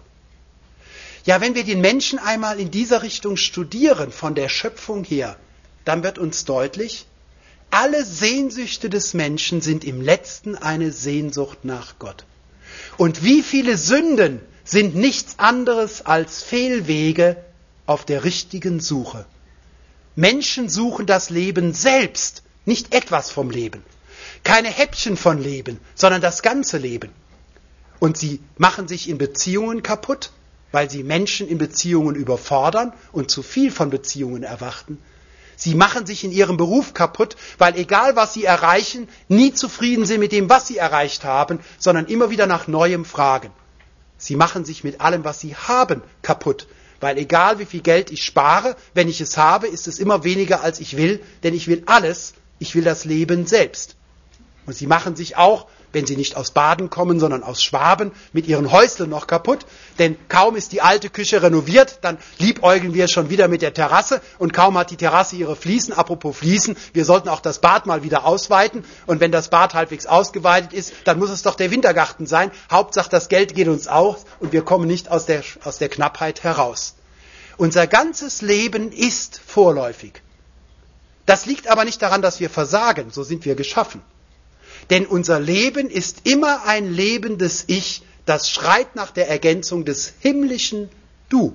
Ja, wenn wir den Menschen einmal in dieser Richtung studieren, von der Schöpfung her, dann wird uns deutlich, alle Sehnsüchte des Menschen sind im Letzten eine Sehnsucht nach Gott. Und wie viele Sünden sind nichts anderes als Fehlwege auf der richtigen Suche. Menschen suchen das Leben selbst, nicht etwas vom Leben. Keine Häppchen von Leben, sondern das ganze Leben. Und sie machen sich in Beziehungen kaputt, weil sie Menschen in Beziehungen überfordern und zu viel von Beziehungen erwarten. Sie machen sich in ihrem Beruf kaputt, weil egal was sie erreichen, nie zufrieden sind mit dem, was sie erreicht haben, sondern immer wieder nach Neuem fragen. Sie machen sich mit allem, was sie haben, kaputt. Weil egal wie viel Geld ich spare, wenn ich es habe, ist es immer weniger als ich will, denn ich will alles, ich will das Leben selbst. Und sie machen sich auch, wenn sie nicht aus Baden kommen, sondern aus Schwaben, mit ihren Häuslern noch kaputt, denn kaum ist die alte Küche renoviert, dann liebäugeln wir schon wieder mit der Terrasse und kaum hat die Terrasse ihre Fliesen, apropos Fliesen, wir sollten auch das Bad mal wieder ausweiten und wenn das Bad halbwegs ausgeweitet ist, dann muss es doch der Wintergarten sein, Hauptsache das Geld geht uns aus und wir kommen nicht aus der, aus der Knappheit heraus. Unser ganzes Leben ist vorläufig. Das liegt aber nicht daran, dass wir versagen, so sind wir geschaffen. Denn unser Leben ist immer ein lebendes Ich, das schreit nach der Ergänzung des himmlischen Du.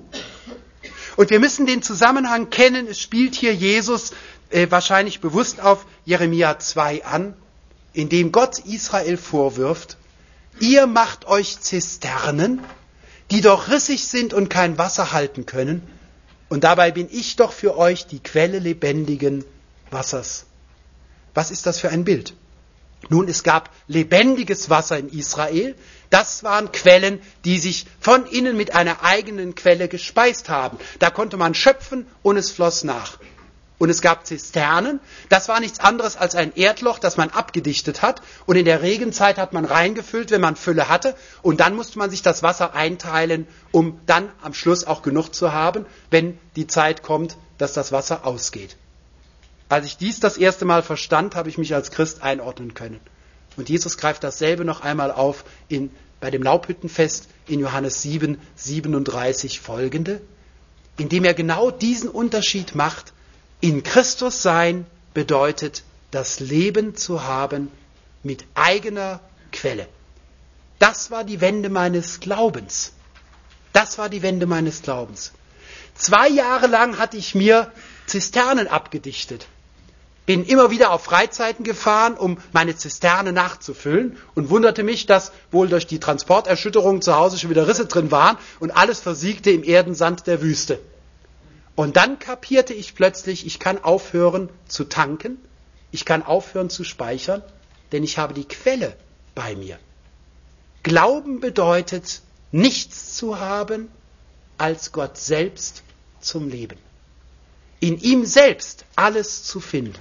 Und wir müssen den Zusammenhang kennen, es spielt hier Jesus äh, wahrscheinlich bewusst auf Jeremia zwei an, in dem Gott Israel vorwirft, ihr macht euch Zisternen, die doch rissig sind und kein Wasser halten können, und dabei bin ich doch für euch die Quelle lebendigen Wassers. Was ist das für ein Bild? Nun, es gab lebendiges Wasser in Israel. Das waren Quellen, die sich von innen mit einer eigenen Quelle gespeist haben. Da konnte man schöpfen und es floss nach. Und es gab Zisternen. Das war nichts anderes als ein Erdloch, das man abgedichtet hat. Und in der Regenzeit hat man reingefüllt, wenn man Fülle hatte. Und dann musste man sich das Wasser einteilen, um dann am Schluss auch genug zu haben, wenn die Zeit kommt, dass das Wasser ausgeht. Als ich dies das erste Mal verstand, habe ich mich als Christ einordnen können. Und Jesus greift dasselbe noch einmal auf in, bei dem Laubhüttenfest in Johannes sieben, siebenunddreißig folgende, indem er genau diesen Unterschied macht. In Christus sein bedeutet, das Leben zu haben mit eigener Quelle. Das war die Wende meines Glaubens. Das war die Wende meines Glaubens. Zwei Jahre lang hatte ich mir Zisternen abgedichtet. Bin immer wieder auf Freizeiten gefahren, um meine Zisterne nachzufüllen und wunderte mich, dass wohl durch die Transporterschütterung zu Hause schon wieder Risse drin waren und alles versiegte im Erdensand der Wüste. Und dann kapierte ich plötzlich, ich kann aufhören zu tanken, ich kann aufhören zu speichern, denn ich habe die Quelle bei mir. Glauben bedeutet, nichts zu haben als Gott selbst zum Leben. In ihm selbst alles zu finden.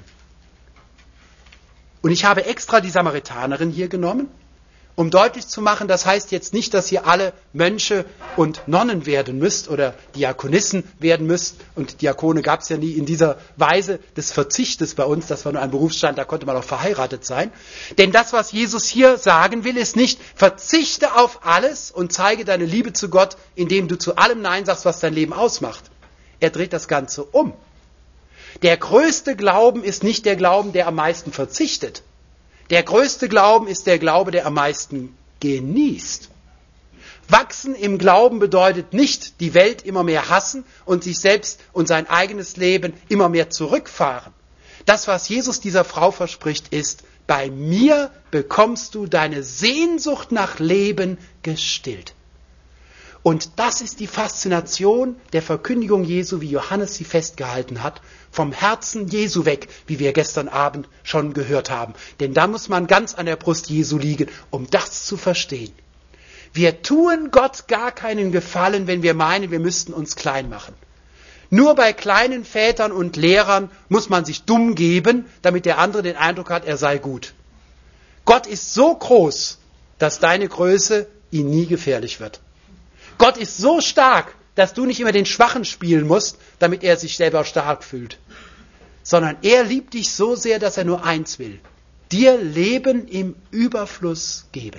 Und ich habe extra die Samaritanerin hier genommen, um deutlich zu machen, das heißt jetzt nicht, dass ihr alle Mönche und Nonnen werden müsst oder Diakonissen werden müsst. Und Diakone gab es ja nie in dieser Weise des Verzichtes bei uns. Das war nur ein Berufsstand, da konnte man auch verheiratet sein. Denn das, was Jesus hier sagen will, ist nicht, verzichte auf alles und zeige deine Liebe zu Gott, indem du zu allem Nein sagst, was dein Leben ausmacht. Er dreht das Ganze um. Der größte Glauben ist nicht der Glauben, der am meisten verzichtet. Der größte Glauben ist der Glaube, der am meisten genießt. Wachsen im Glauben bedeutet nicht, die Welt immer mehr hassen und sich selbst und sein eigenes Leben immer mehr zurückfahren. Das, was Jesus dieser Frau verspricht, ist, bei mir bekommst du deine Sehnsucht nach Leben gestillt. Und das ist die Faszination der Verkündigung Jesu, wie Johannes sie festgehalten hat, vom Herzen Jesu weg, wie wir gestern Abend schon gehört haben. Denn da muss man ganz an der Brust Jesu liegen, um das zu verstehen. Wir tun Gott gar keinen Gefallen, wenn wir meinen, wir müssten uns klein machen. Nur bei kleinen Vätern und Lehrern muss man sich dumm geben, damit der andere den Eindruck hat, er sei gut. Gott ist so groß, dass deine Größe ihn nie gefährlich wird. Gott ist so stark, dass du nicht immer den Schwachen spielen musst, damit er sich selber stark fühlt. Sondern er liebt dich so sehr, dass er nur eins will. Dir Leben im Überfluss geben.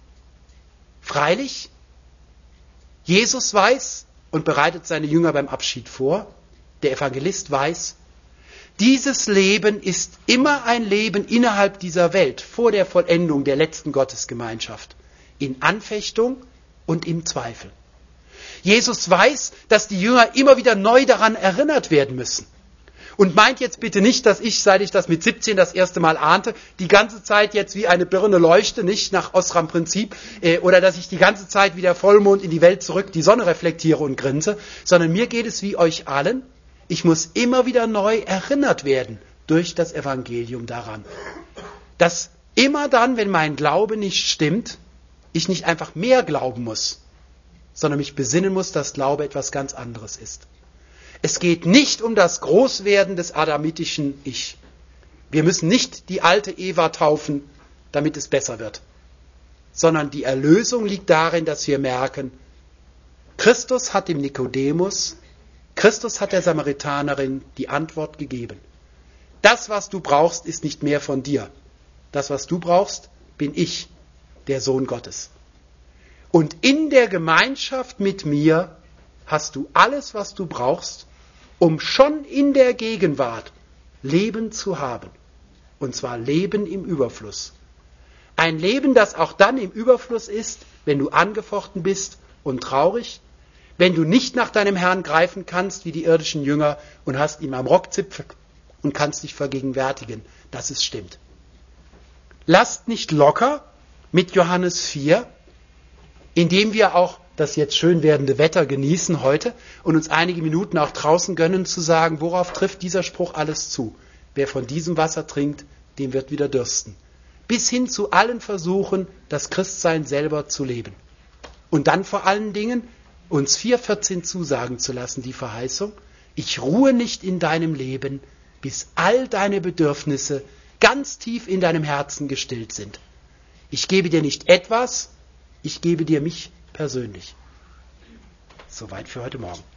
Freilich, Jesus weiß und bereitet seine Jünger beim Abschied vor. Der Evangelist weiß, dieses Leben ist immer ein Leben innerhalb dieser Welt, vor der Vollendung der letzten Gottesgemeinschaft. In Anfechtung und im Zweifel. Jesus weiß, dass die Jünger immer wieder neu daran erinnert werden müssen. Und meint jetzt bitte nicht, dass ich, seit ich das mit siebzehn das erste Mal ahnte, die ganze Zeit jetzt wie eine Birne leuchte, nicht nach Osram-Prinzip, äh, oder dass ich die ganze Zeit wie der Vollmond in die Welt zurück die Sonne reflektiere und grinse, sondern mir geht es wie euch allen, ich muss immer wieder neu erinnert werden durch das Evangelium daran. Dass immer dann, wenn mein Glaube nicht stimmt, ich nicht einfach mehr glauben muss, sondern mich besinnen muss, dass Glaube etwas ganz anderes ist. Es geht nicht um das Großwerden des adamitischen Ich. Wir müssen nicht die alte Eva taufen, damit es besser wird, sondern die Erlösung liegt darin, dass wir merken, Christus hat dem Nikodemus, Christus hat der Samaritanerin die Antwort gegeben. Das, was du brauchst, ist nicht mehr von dir. Das, was du brauchst, bin ich, der Sohn Gottes. Und in der Gemeinschaft mit mir hast du alles, was du brauchst, um schon in der Gegenwart Leben zu haben. Und zwar Leben im Überfluss. Ein Leben, das auch dann im Überfluss ist, wenn du angefochten bist und traurig, wenn du nicht nach deinem Herrn greifen kannst wie die irdischen Jünger und hast ihn am Rockzipfel und kannst dich vergegenwärtigen, dass es stimmt. Lasst nicht locker mit Johannes vier, indem wir auch das jetzt schön werdende Wetter genießen heute und uns einige Minuten auch draußen gönnen, zu sagen, worauf trifft dieser Spruch alles zu? Wer von diesem Wasser trinkt, dem wird wieder dürsten. bis hin zu allen Versuchen, das Christsein selber zu leben. Und dann vor allen Dingen uns vier vierzehn zusagen zu lassen, die Verheißung, ich ruhe nicht in deinem Leben, bis all deine Bedürfnisse ganz tief in deinem Herzen gestillt sind. Ich gebe dir nicht etwas, ich gebe dir mich persönlich. Soweit für heute Morgen.